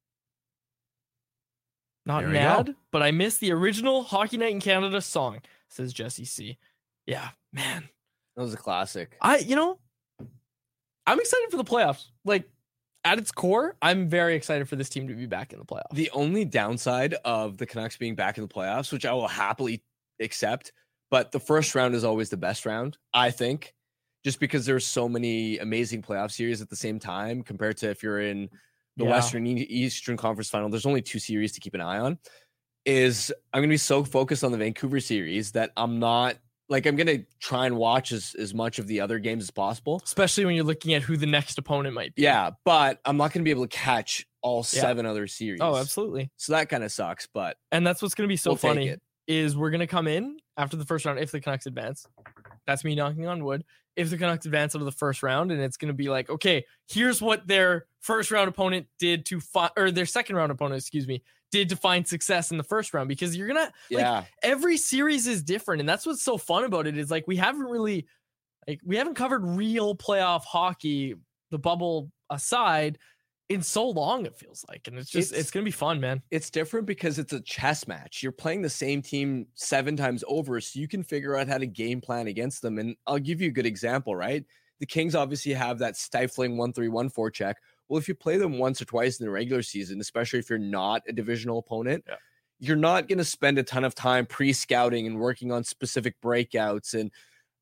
Not mad, but I miss the original Hockey Night in Canada song, says Jesse C. Yeah, man. That was a classic. I'm excited for the playoffs. Like, at its core, I'm very excited for this team to be back in the playoffs. The only downside of the Canucks being back in the playoffs, which I will happily accept, but the first round is always the best round, I think, just because there's so many amazing playoff series at the same time compared to if you're in the Western Eastern Conference Final. There's only 2 series to keep an eye on. I'm going to be so focused on the Vancouver series that I'm going to try and watch as much of the other games as possible. Especially when you're looking at who the next opponent might be. Yeah, but I'm not going to be able to catch all 7 other series. Oh, absolutely. So that kind of sucks, and that's what's going to be so funny is we're going to come in after the first round if the Canucks advance. That's me knocking on wood. If the Canucks advance out of the first round, and it's going to be like, okay, here's what their first round opponent did or their second round opponent, did to find success in the first round, because you're going to, every series is different. And that's what's so fun about it is like, we haven't covered real playoff hockey, the bubble aside, in so long, it feels like. And it's going to be fun, man. It's different because it's a chess match. You're playing the same team 7 times over, so you can figure out how to game plan against them. And I'll give you a good example, right? The Kings obviously have that stifling 1-3-1 forecheck. Well, if you play them once or twice in the regular season, especially if you're not a divisional opponent, you're not going to spend a ton of time pre-scouting and working on specific breakouts and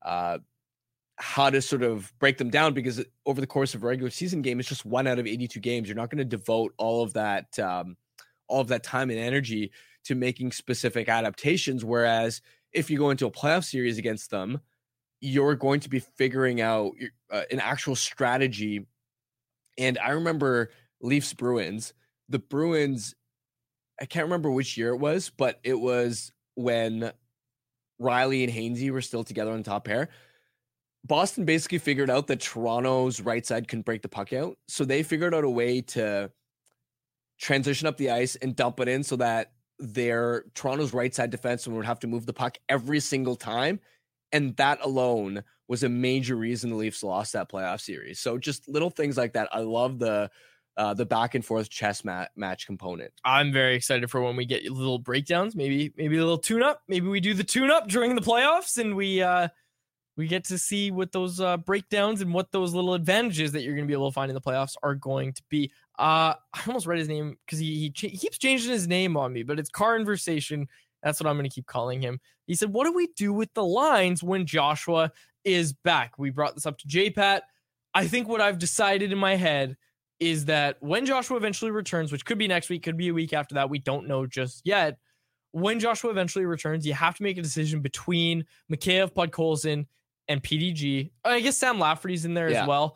how to sort of break them down, because over the course of a regular season game, it's just 1 out of 82 games. You're not going to devote all of that time and energy to making specific adaptations. Whereas if you go into a playoff series against them, you're going to be figuring out an actual strategy. And I remember Leafs Bruins, the Bruins, I can't remember which year it was, but it was when Riley and Hainsey were still together on the top pair. Boston basically figured out that Toronto's right side couldn't break the puck out. So they figured out a way to transition up the ice and dump it in so that their Toronto's right side defenseman would have to move the puck every single time. And that alone was a major reason the Leafs lost that playoff series. So just little things like that. I love the back and forth chess match component. I'm very excited for when we get little breakdowns, maybe a little tune up. Maybe we do the tune up during the playoffs and we get to see what those breakdowns and what those little advantages that you're going to be able to find in the playoffs are going to be. I almost read his name because he keeps changing his name on me, but it's Conversation. That's what I'm going to keep calling him. He said, what do we do with the lines when Joshua is back? We brought this up to JPat. I think what I've decided in my head is that when Joshua eventually returns, which could be next week, could be a week after that, we don't know just yet. When Joshua eventually returns, you have to make a decision between Mikheyev, Podkolzin, and PDG. I guess Sam Lafferty's in there as well.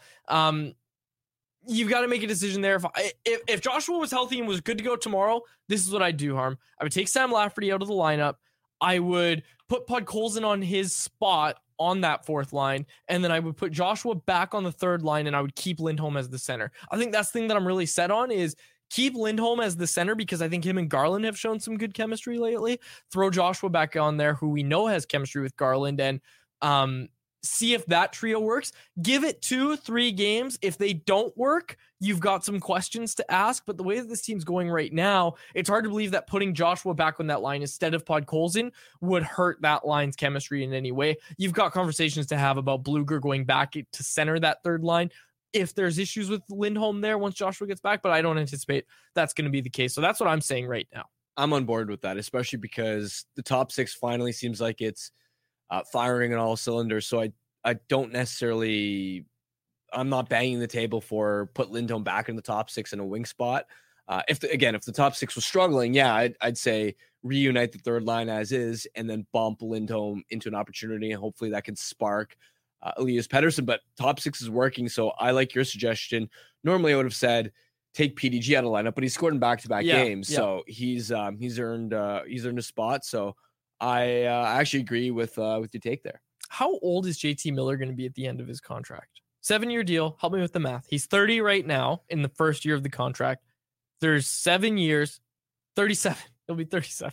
You've got to make a decision there. If Joshua was healthy and was good to go tomorrow, this is what I'd do, Harm. I would take Sam Lafferty out of the lineup. I would put Podkolzin on his spot on that 4th line, and then I would put Joshua back on the 3rd line, and I would keep Lindholm as the center. I think that's the thing that I'm really set on is keep Lindholm as the center because I think him and Garland have shown some good chemistry lately. Throw Joshua back on there, who we know has chemistry with Garland, and see if that trio works. Give it 2-3 games. If they don't work, you've got some questions to ask. But the way that this team's going right now, it's hard to believe that putting Joshua back on that line instead of Podkolzin would hurt that line's chemistry in any way. You've got conversations to have about Bluger going back to center that 3rd line if there's issues with Lindholm there once Joshua gets back, but I don't anticipate that's going to be the case. So that's what I'm saying right now. I'm on board with that, especially because the top 6 finally seems like it's firing on all cylinders. So I don't necessarily, I'm not banging the table for put Lindholm back in the top 6 in a wing spot. If the top 6 was struggling, I'd say reunite the 3rd line as is and then bump Lindholm into an opportunity. And hopefully that can spark Elias Pettersson, but top 6 is working. So I like your suggestion. Normally I would have said, take PDG out of lineup, but he scored in back-to-back games. Yeah. So he's earned a spot. So I actually agree with your take there. How old is JT Miller going to be at the end of his contract? 7-year deal. Help me with the math. He's 30 right now in the 1st year of the contract. There's 7 years, 37. He'll be 37.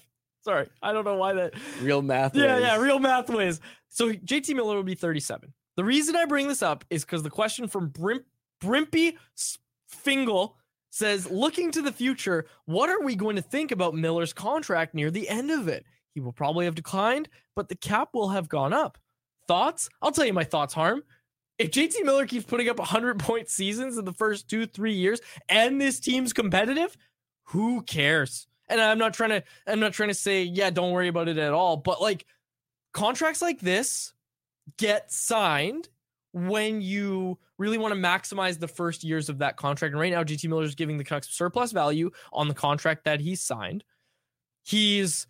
Sorry, I don't know why that. Real math. Yeah, real math ways. So JT Miller would be 37. The reason I bring this up is because the question from Brimpy Fingal says, looking to the future, what are we going to think about Miller's contract near the end of it? He will probably have declined, but the cap will have gone up. Thoughts? I'll tell you my thoughts, Harm. If JT Miller keeps putting up 100-point seasons in the first 2-3 years and this team's competitive, who cares? And I'm not trying to say, yeah, don't worry about it at all. But like, contracts like this get signed when you really want to maximize the first years of that contract. And right now, JT Miller is giving the Canucks surplus value on the contract that he's signed. He's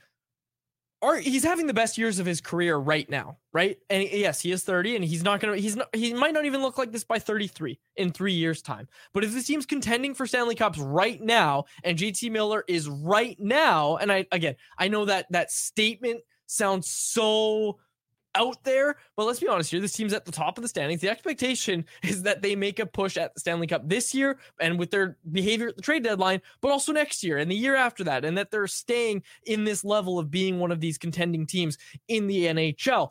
having the best years of his career right now, right? And yes, he is 30, and he might not even look like this by 33 in 3 years' time. But if this team's contending for Stanley Cups right now, and JT Miller is right now, and I know that statement sounds so out there, but let's be honest here. This team's at the top of the standings. The expectation is that they make a push at the Stanley Cup this year and with their behavior at the trade deadline, but also next year and the year after that, and that they're staying in this level of being one of these contending teams in the NHL.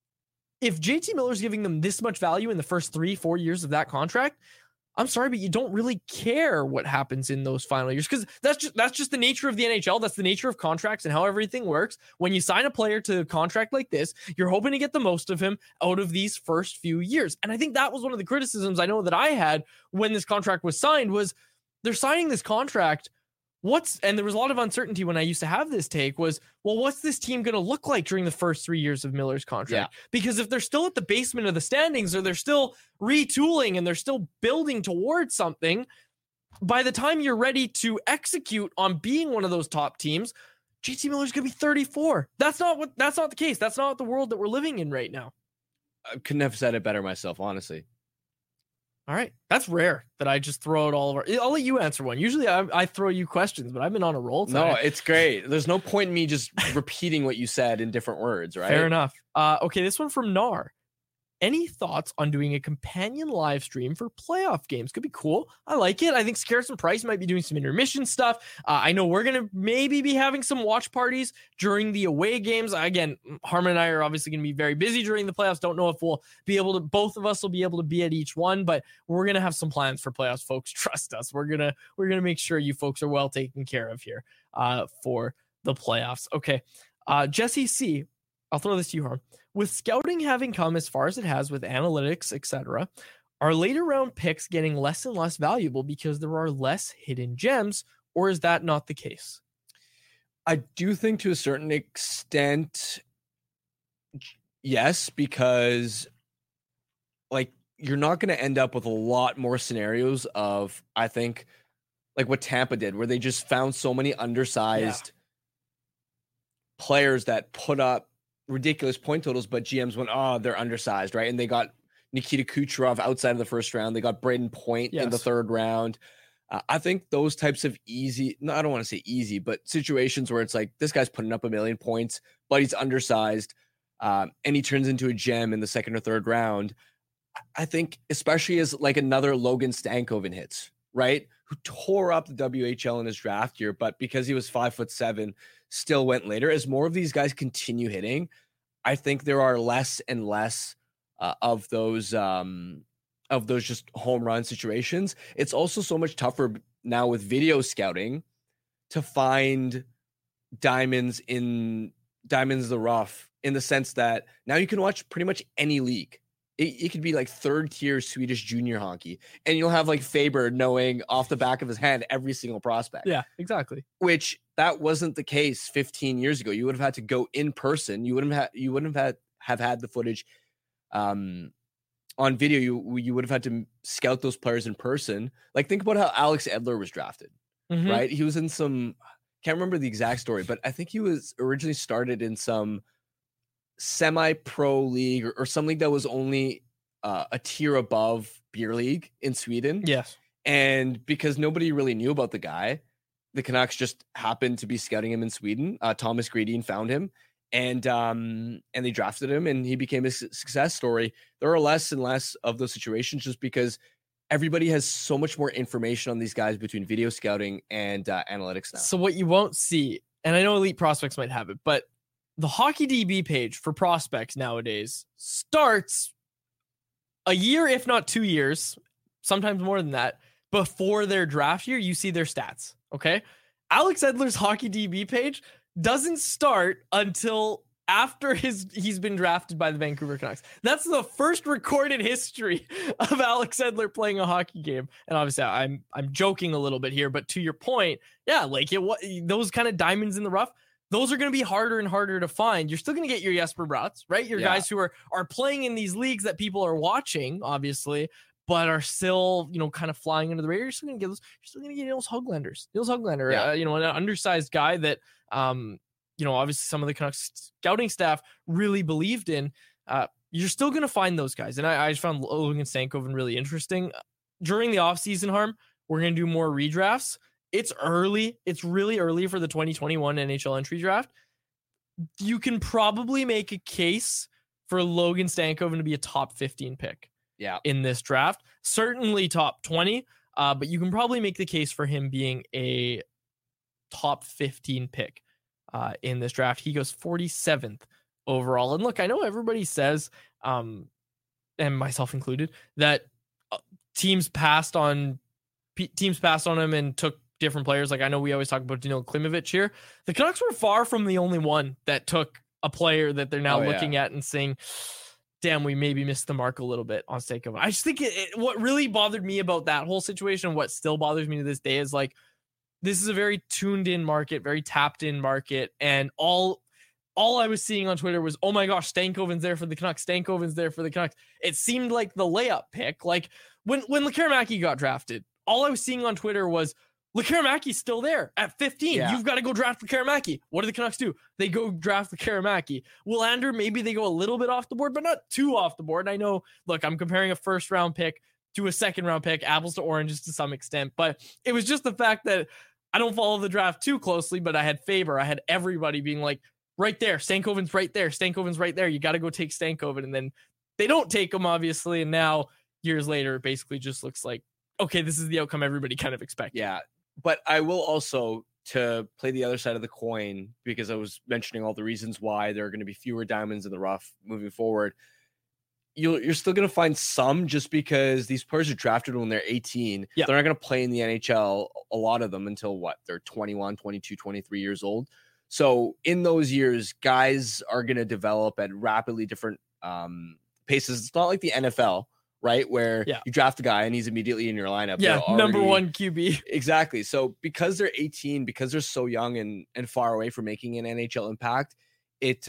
If JT Miller's giving them this much value in the first 3-4 years of that contract, I'm sorry, but you don't really care what happens in those final years, because that's just the nature of the NHL. That's the nature of contracts and how everything works. When you sign a player to a contract like this, you're hoping to get the most of him out of these first few years. And I think that was one of the criticisms I know that I had when this contract was signed, was they're signing this contract. And there was a lot of uncertainty when I used to have this take was, well, what's this team going to look like during the first 3 years of Miller's contract? Yeah. Because if they're still at the basement of the standings, or they're still retooling and they're still building towards something, by the time you're ready to execute on being one of those top teams, JT Miller's going to be 34. That's not the case. That's not the world that we're living in right now. I couldn't have said it better myself, honestly. All right. That's rare that I just throw out all of I'll let you answer one. Usually I throw you questions, but I've been on a roll tonight. No, it's great. There's no point in me just repeating what you said in different words, right? Fair enough. Okay, this one from Nar. Any thoughts on doing a companion live stream for playoff games? Could be cool. I like it. I think Scarce and Price might be doing some intermission stuff. I know we're going to maybe be having some watch parties during the away games. Again, Harmon and I are obviously going to be very busy during the playoffs. Don't know if we'll be able to, both of us will be able to be at each one, but we're going to have some plans for playoffs, folks. Trust us. We're going to make sure you folks are well taken care of here for the playoffs. Okay. Jesse C., I'll throw this to you, Harm. With scouting having come as far as it has with analytics, etc., are later round picks getting less and less valuable because there are less hidden gems, or is that not the case? I do think to a certain extent, yes, because like you're not going to end up with a lot more scenarios of, I think, like what Tampa did, where they just found so many undersized players that put up ridiculous point totals, but GMs went, oh, they're undersized, right? And they got Nikita Kucherov outside of the first round. They got Braden Point in the third round. I think those types of I don't want to say easy, but situations where it's like, this guy's putting up 1 million points, but he's undersized, and he turns into a gem in the second or third round. I think, especially as like another Logan Stankoven hits, right? Who tore up the WHL in his draft year, but because he was 5'7", still went later. As more of these guys continue hitting, I think there are less and less of those just home run situations. It's also so much tougher now with video scouting to find diamonds in the rough, in the sense that now you can watch pretty much any league. It could be like third tier Swedish junior hockey, and you'll have like Faber knowing off the back of his hand every single prospect. Yeah, exactly. Which that wasn't the case 15 years ago. You would have had to go in person. You wouldn't have had the footage on video. You would have had to scout those players in person. Like, think about how Alex Edler was drafted, right? He was in some, can't remember the exact story, but I think he was originally started in some semi-pro league or something that was only a tier above beer league in Sweden. Yes. And because nobody really knew about the guy, the Canucks just happened to be scouting him in Sweden. Thomas Gradin found him, and they drafted him, and he became a success story. There are less and less of those situations just because everybody has so much more information on these guys between video scouting and analytics now. So what you won't see and I know Elite Prospects might have it, but the Hockey DB page for prospects nowadays starts a year, if not 2 years, sometimes more than that, before their draft year. You see their stats. Okay. Alex Edler's Hockey DB page doesn't start until after he's been drafted by the Vancouver Canucks. That's the first recorded history of Alex Edler playing a hockey game. And obviously I'm joking a little bit here, but to your point, yeah, like those kind of diamonds in the rough, those are going to be harder and harder to find. You're still going to get your Jesper Brats, right? Your guys who are playing in these leagues that people are watching, obviously, but are still, kind of flying under the radar. You're still going to get Nils Höglander. Nils Höglander, an undersized guy that, obviously some of the Canucks scouting staff really believed in. You're still going to find those guys. And I just found Logan Stankoven really interesting. During the offseason, Harm, we're going to do more redrafts. It's early. It's really early for the 2021 NHL entry draft. You can probably make a case for Logan Stankoven to be a top 15 pick in this draft. Certainly top 20, but you can probably make the case for him being a top 15 pick in this draft. He goes 47th overall. And look, I know everybody says, and myself included, that teams passed on him and took different players. Like I know we always talk about Danil Klimovich here. The Canucks were far from the only one that took a player that they're now looking at and saying, damn, we maybe missed the mark a little bit on Stankoven. I just think what really bothered me about that whole situation, what still bothers me to this day, is like, this is a very tuned in market, very tapped in market. And all I was seeing on Twitter was, oh my gosh, Stankoven's there for the Canucks. Stankoven's there for the Canucks. It seemed like the layup pick. Like when Lekkerimaki got drafted, all I was seeing on Twitter was, Lekkerimaki still there at 15. Yeah. You've got to go draft Lekkerimaki. What do the Canucks do? They go draft Lekkerimaki. Willander, maybe they go a little bit off the board, but not too off the board. And I know, look, I'm comparing a first round pick to a second round pick, apples to oranges to some extent, but it was just the fact that I don't follow the draft too closely, but I had Faber. I had everybody being like, right there, Stankoven's right there. Stankoven's right there. You got to go take Stankoven. And then they don't take him, obviously. And now years later, it basically just looks like, okay, this is the outcome everybody kind of expected. Yeah. But I will also, to play the other side of the coin, because I was mentioning all the reasons why there are going to be fewer diamonds in the rough moving forward. You're still going to find some, just because these players are drafted when they're 18. Yeah. They're not going to play in the NHL, a lot of them, until they're 21, 22, 23 years old. So in those years, guys are going to develop at rapidly different paces. It's not like the NFL, right? Where you draft a guy and he's immediately in your lineup. Yeah, number one QB. Exactly. So because they're 18, because they're so young and far away from making an NHL impact, it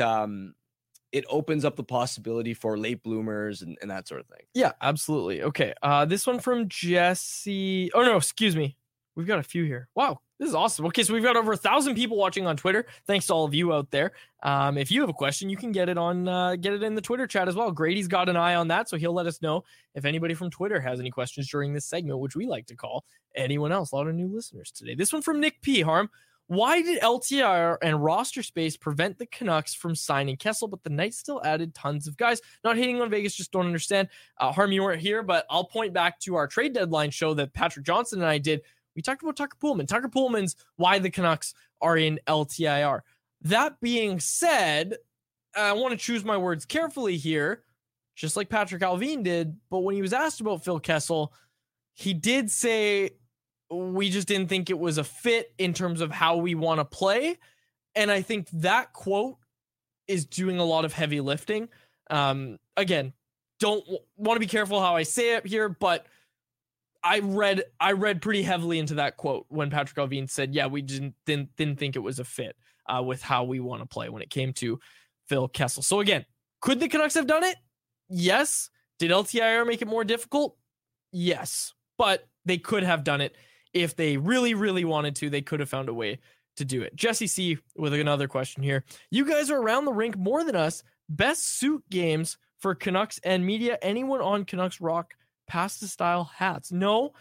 opens up the possibility for late bloomers and that sort of thing. Yeah, absolutely. Okay. This one from Jesse. Oh no, excuse me. We've got a few here. Wow. This is awesome. Okay, so we've got over 1,000 people watching on Twitter. Thanks to all of you out there. If you have a question, you can get it in the Twitter chat as well. Grady's got an eye on that, so he'll let us know if anybody from Twitter has any questions during this segment, which we like to call anyone else. A lot of new listeners today. This one from Nick P. Harm. Why did LTIR and roster space prevent the Canucks from signing Kessel, but the Knights still added tons of guys? Not hating on Vegas, just don't understand. Harm, you weren't here, but I'll point back to our trade deadline show that Patrick Johnson and I did. We talked about Tucker Poolman. Tucker Poolman's why the Canucks are in LTIR. That being said, I want to choose my words carefully here, just like Patrick Allvin did. But when he was asked about Phil Kessel, he did say, we just didn't think it was a fit in terms of how we want to play. And I think that quote is doing a lot of heavy lifting. Again, don't want to be careful how I say it here, but I read pretty heavily into that quote when Patrick Allvin said, yeah, we didn't think it was a fit with how we want to play when it came to Phil Kessel. So again, could the Canucks have done it? Yes. Did LTIR make it more difficult? Yes. But they could have done it if they really, really wanted to. They could have found a way to do it. Jesse C with another question here. You guys are around the rink more than us. Best suit games for Canucks and media. Anyone on Canucks Rock pasta style hats? No.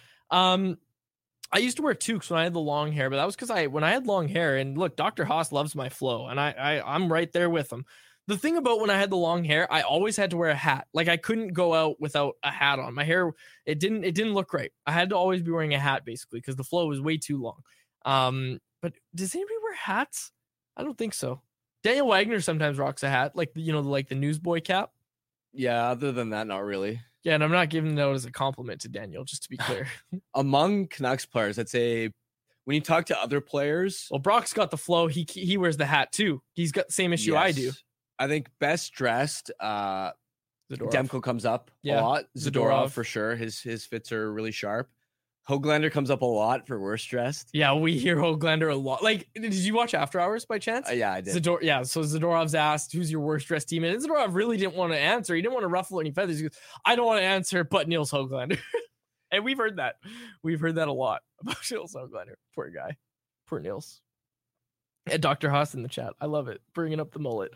I used to wear toques when I had the long hair, but that was because when I had long hair, and look, Dr. Haas loves my flow, and I'm right there with him. The thing about when I had the long hair, I always had to wear a hat. Like I couldn't go out without a hat on. My hair, it didn't look great. I had to always be wearing a hat basically because the flow was way too long. But does anybody wear hats I don't think so. Daniel Wagner sometimes rocks a hat, like like the newsboy cap. Yeah, other than that, not really. Yeah, and I'm not giving that as a compliment to Daniel, just to be clear. Among Canucks players, I'd say when you talk to other players, well, Brock's got the flow. He wears the hat too. He's got the same issue I do. I think best dressed, Demko comes up a lot. Zadorov for sure. His fits are really sharp. Hoglander comes up a lot for worst dressed. Yeah, we hear Hoglander a lot. Like, did you watch After Hours by chance? Yeah, I did. So Zadorov's asked, who's your worst dressed teammate? And Zadorov really didn't want to answer. He didn't want to ruffle any feathers. He goes, I don't want to answer, but Nils Hoglander. And we've heard that. We've heard that a lot about Nils Hoglander. Poor guy. Poor Nils. And Dr. Haas in the chat. I love it. Bringing up the mullet.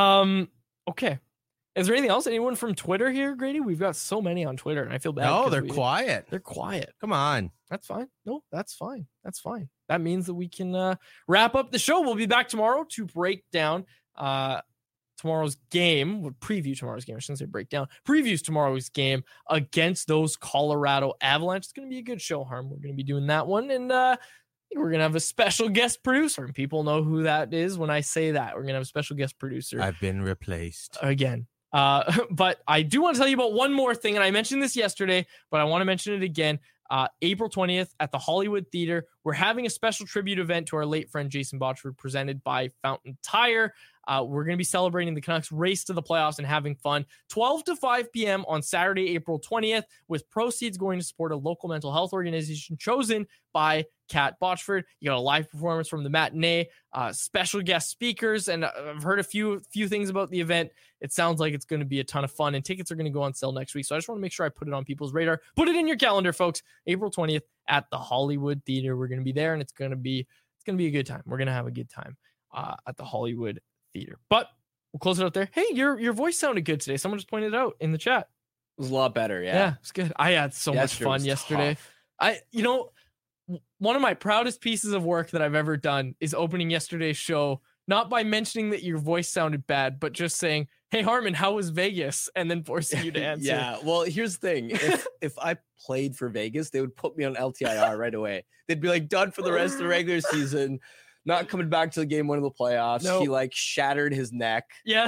Okay. Is there anything else? Anyone from Twitter here, Grady? We've got so many on Twitter, and I feel bad. No, they're quiet. They're quiet. Come on. That's fine. No, that's fine. That's fine. That means that we can wrap up the show. We'll be back tomorrow to break down tomorrow's game. We'll preview tomorrow's game. I shouldn't say break down. Previews tomorrow's game against those Colorado Avalanche. It's going to be a good show, Harm. We're going to be doing that one, and we're going to have a special guest producer, and people know who that is when I say that. We're going to have a special guest producer. I've been replaced. Again. But I do want to tell you about one more thing, and I mentioned this yesterday, but I want to mention it again. April 20th at the Hollywood Theater, we're having a special tribute event to our late friend Jason Botchford presented by Fountain Tire. We're going to be celebrating the Canucks' race to the playoffs and having fun 12 to 5 p.m. on Saturday, April 20th, with proceeds going to support a local mental health organization chosen by Kat Botchford. You got a live performance from the matinee, special guest speakers, and I've heard a few things about the event. It sounds like it's going to be a ton of fun, and tickets are going to go on sale next week. So I just want to make sure I put it on people's radar. Put it in your calendar, folks. April 20th at the Hollywood Theater. We're going to be there, and it's going to be a good time. We're going to have a good time at the Hollywood Theater. But we'll close it out there. Hey, your voice sounded good today. Someone just pointed it out in the chat. It was a lot better. Yeah, it's good. I had so much fun yesterday. Tough. One of my proudest pieces of work that I've ever done is opening yesterday's show, not by mentioning that your voice sounded bad, but just saying, hey, Harmon, how was Vegas? And then forcing you to answer. Yeah, well, here's the thing. If I played for Vegas, they would put me on LTIR right away. They'd be like, done for the rest of the regular season, not coming back to the game one of the playoffs. Nope. He shattered his neck. Yeah.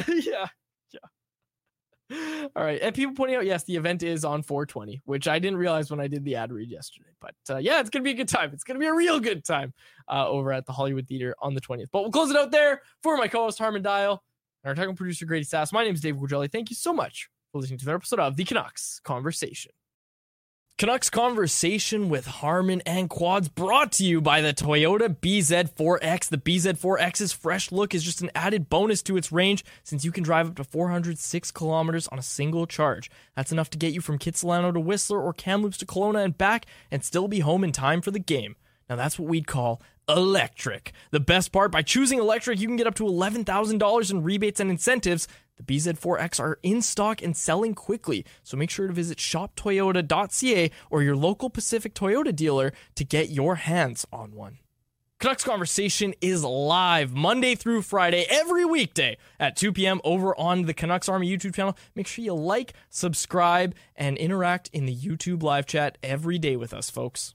All right. And people pointing out, yes, the event is on 4/20, which I didn't realize when I did the ad read yesterday. But it's going to be a good time. It's going to be a real good time over at the Hollywood Theater on the 20th. But we'll close it out there for my co-host, Harmon Dial, and our technical producer, Grady Sass. My name is Dave Gugelli. Thank you so much for listening to another episode of the Canucks Conversation. Canucks Conversation with Harmon and Quads brought to you by the Toyota BZ4X. The BZ4X's fresh look is just an added bonus to its range since you can drive up to 406 kilometers on a single charge. That's enough to get you from Kitsilano to Whistler or Kamloops to Kelowna and back and still be home in time for the game. Now that's what we'd call electric. The best part, by choosing electric, you can get up to $11,000 in rebates and incentives. The BZ4X are in stock and selling quickly, so make sure to visit shoptoyota.ca or your local Pacific Toyota dealer to get your hands on one. Canucks Conversation is live Monday through Friday, every weekday at 2 p.m. over on the Canucks Army YouTube channel. Make sure you like, subscribe, and interact in the YouTube live chat every day with us, folks.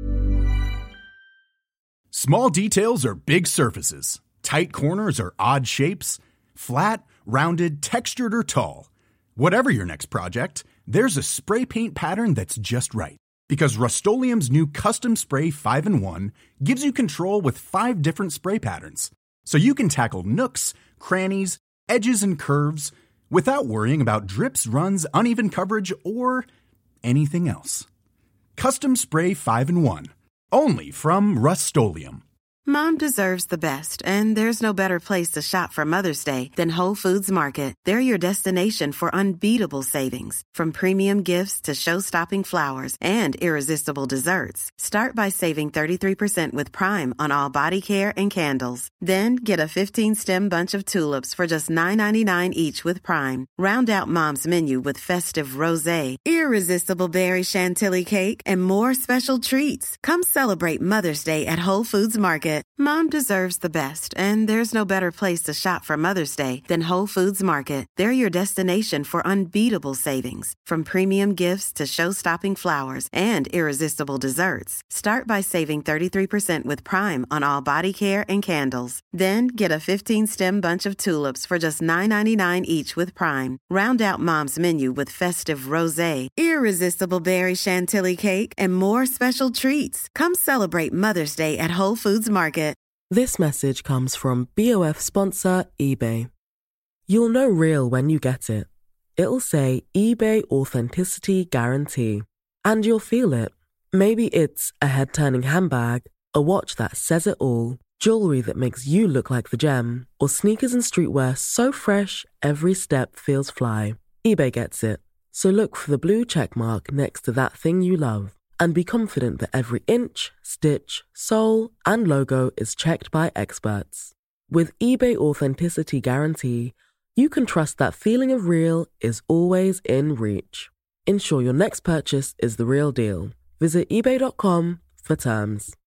Small details are big surfaces. Tight corners are odd shapes. Flat, rounded, textured, or tall. Whatever your next project, there's a spray paint pattern that's just right. Because Rust-Oleum's new Custom Spray 5-in-1 gives you control with 5 different spray patterns. So you can tackle nooks, crannies, edges, and curves without worrying about drips, runs, uneven coverage, or anything else. Custom Spray 5-in-1. Only from Rust-Oleum. Mom deserves the best, and there's no better place to shop for Mother's Day than Whole Foods Market. They're your destination for unbeatable savings, from premium gifts to show-stopping flowers and irresistible desserts. Start by saving 33% with Prime on all body care and candles. Then get a 15-stem bunch of tulips for just $9.99 each with Prime. Round out Mom's menu with festive rosé, irresistible berry chantilly cake, and more special treats. Come celebrate Mother's Day at Whole Foods Market. Market. Mom deserves the best, and there's no better place to shop for Mother's Day than Whole Foods Market. They're your destination for unbeatable savings, from premium gifts to show-stopping flowers and irresistible desserts. Start by saving 33% with Prime on all body care and candles. Then get a 15-stem bunch of tulips for just $9.99 each with Prime. Round out Mom's menu with festive rosé, irresistible berry chantilly cake, and more special treats. Come celebrate Mother's Day at Whole Foods Market. This message comes from BOF sponsor eBay. You'll know real when you get it. It'll say eBay Authenticity Guarantee. And you'll feel it. Maybe it's a head-turning handbag, a watch that says it all, jewelry that makes you look like the gem, or sneakers and streetwear so fresh every step feels fly. eBay gets it. So look for the blue check mark next to that thing you love. And be confident that every inch, stitch, sole, and logo is checked by experts. With eBay Authenticity Guarantee, you can trust that feeling of real is always in reach. Ensure your next purchase is the real deal. Visit eBay.com for terms.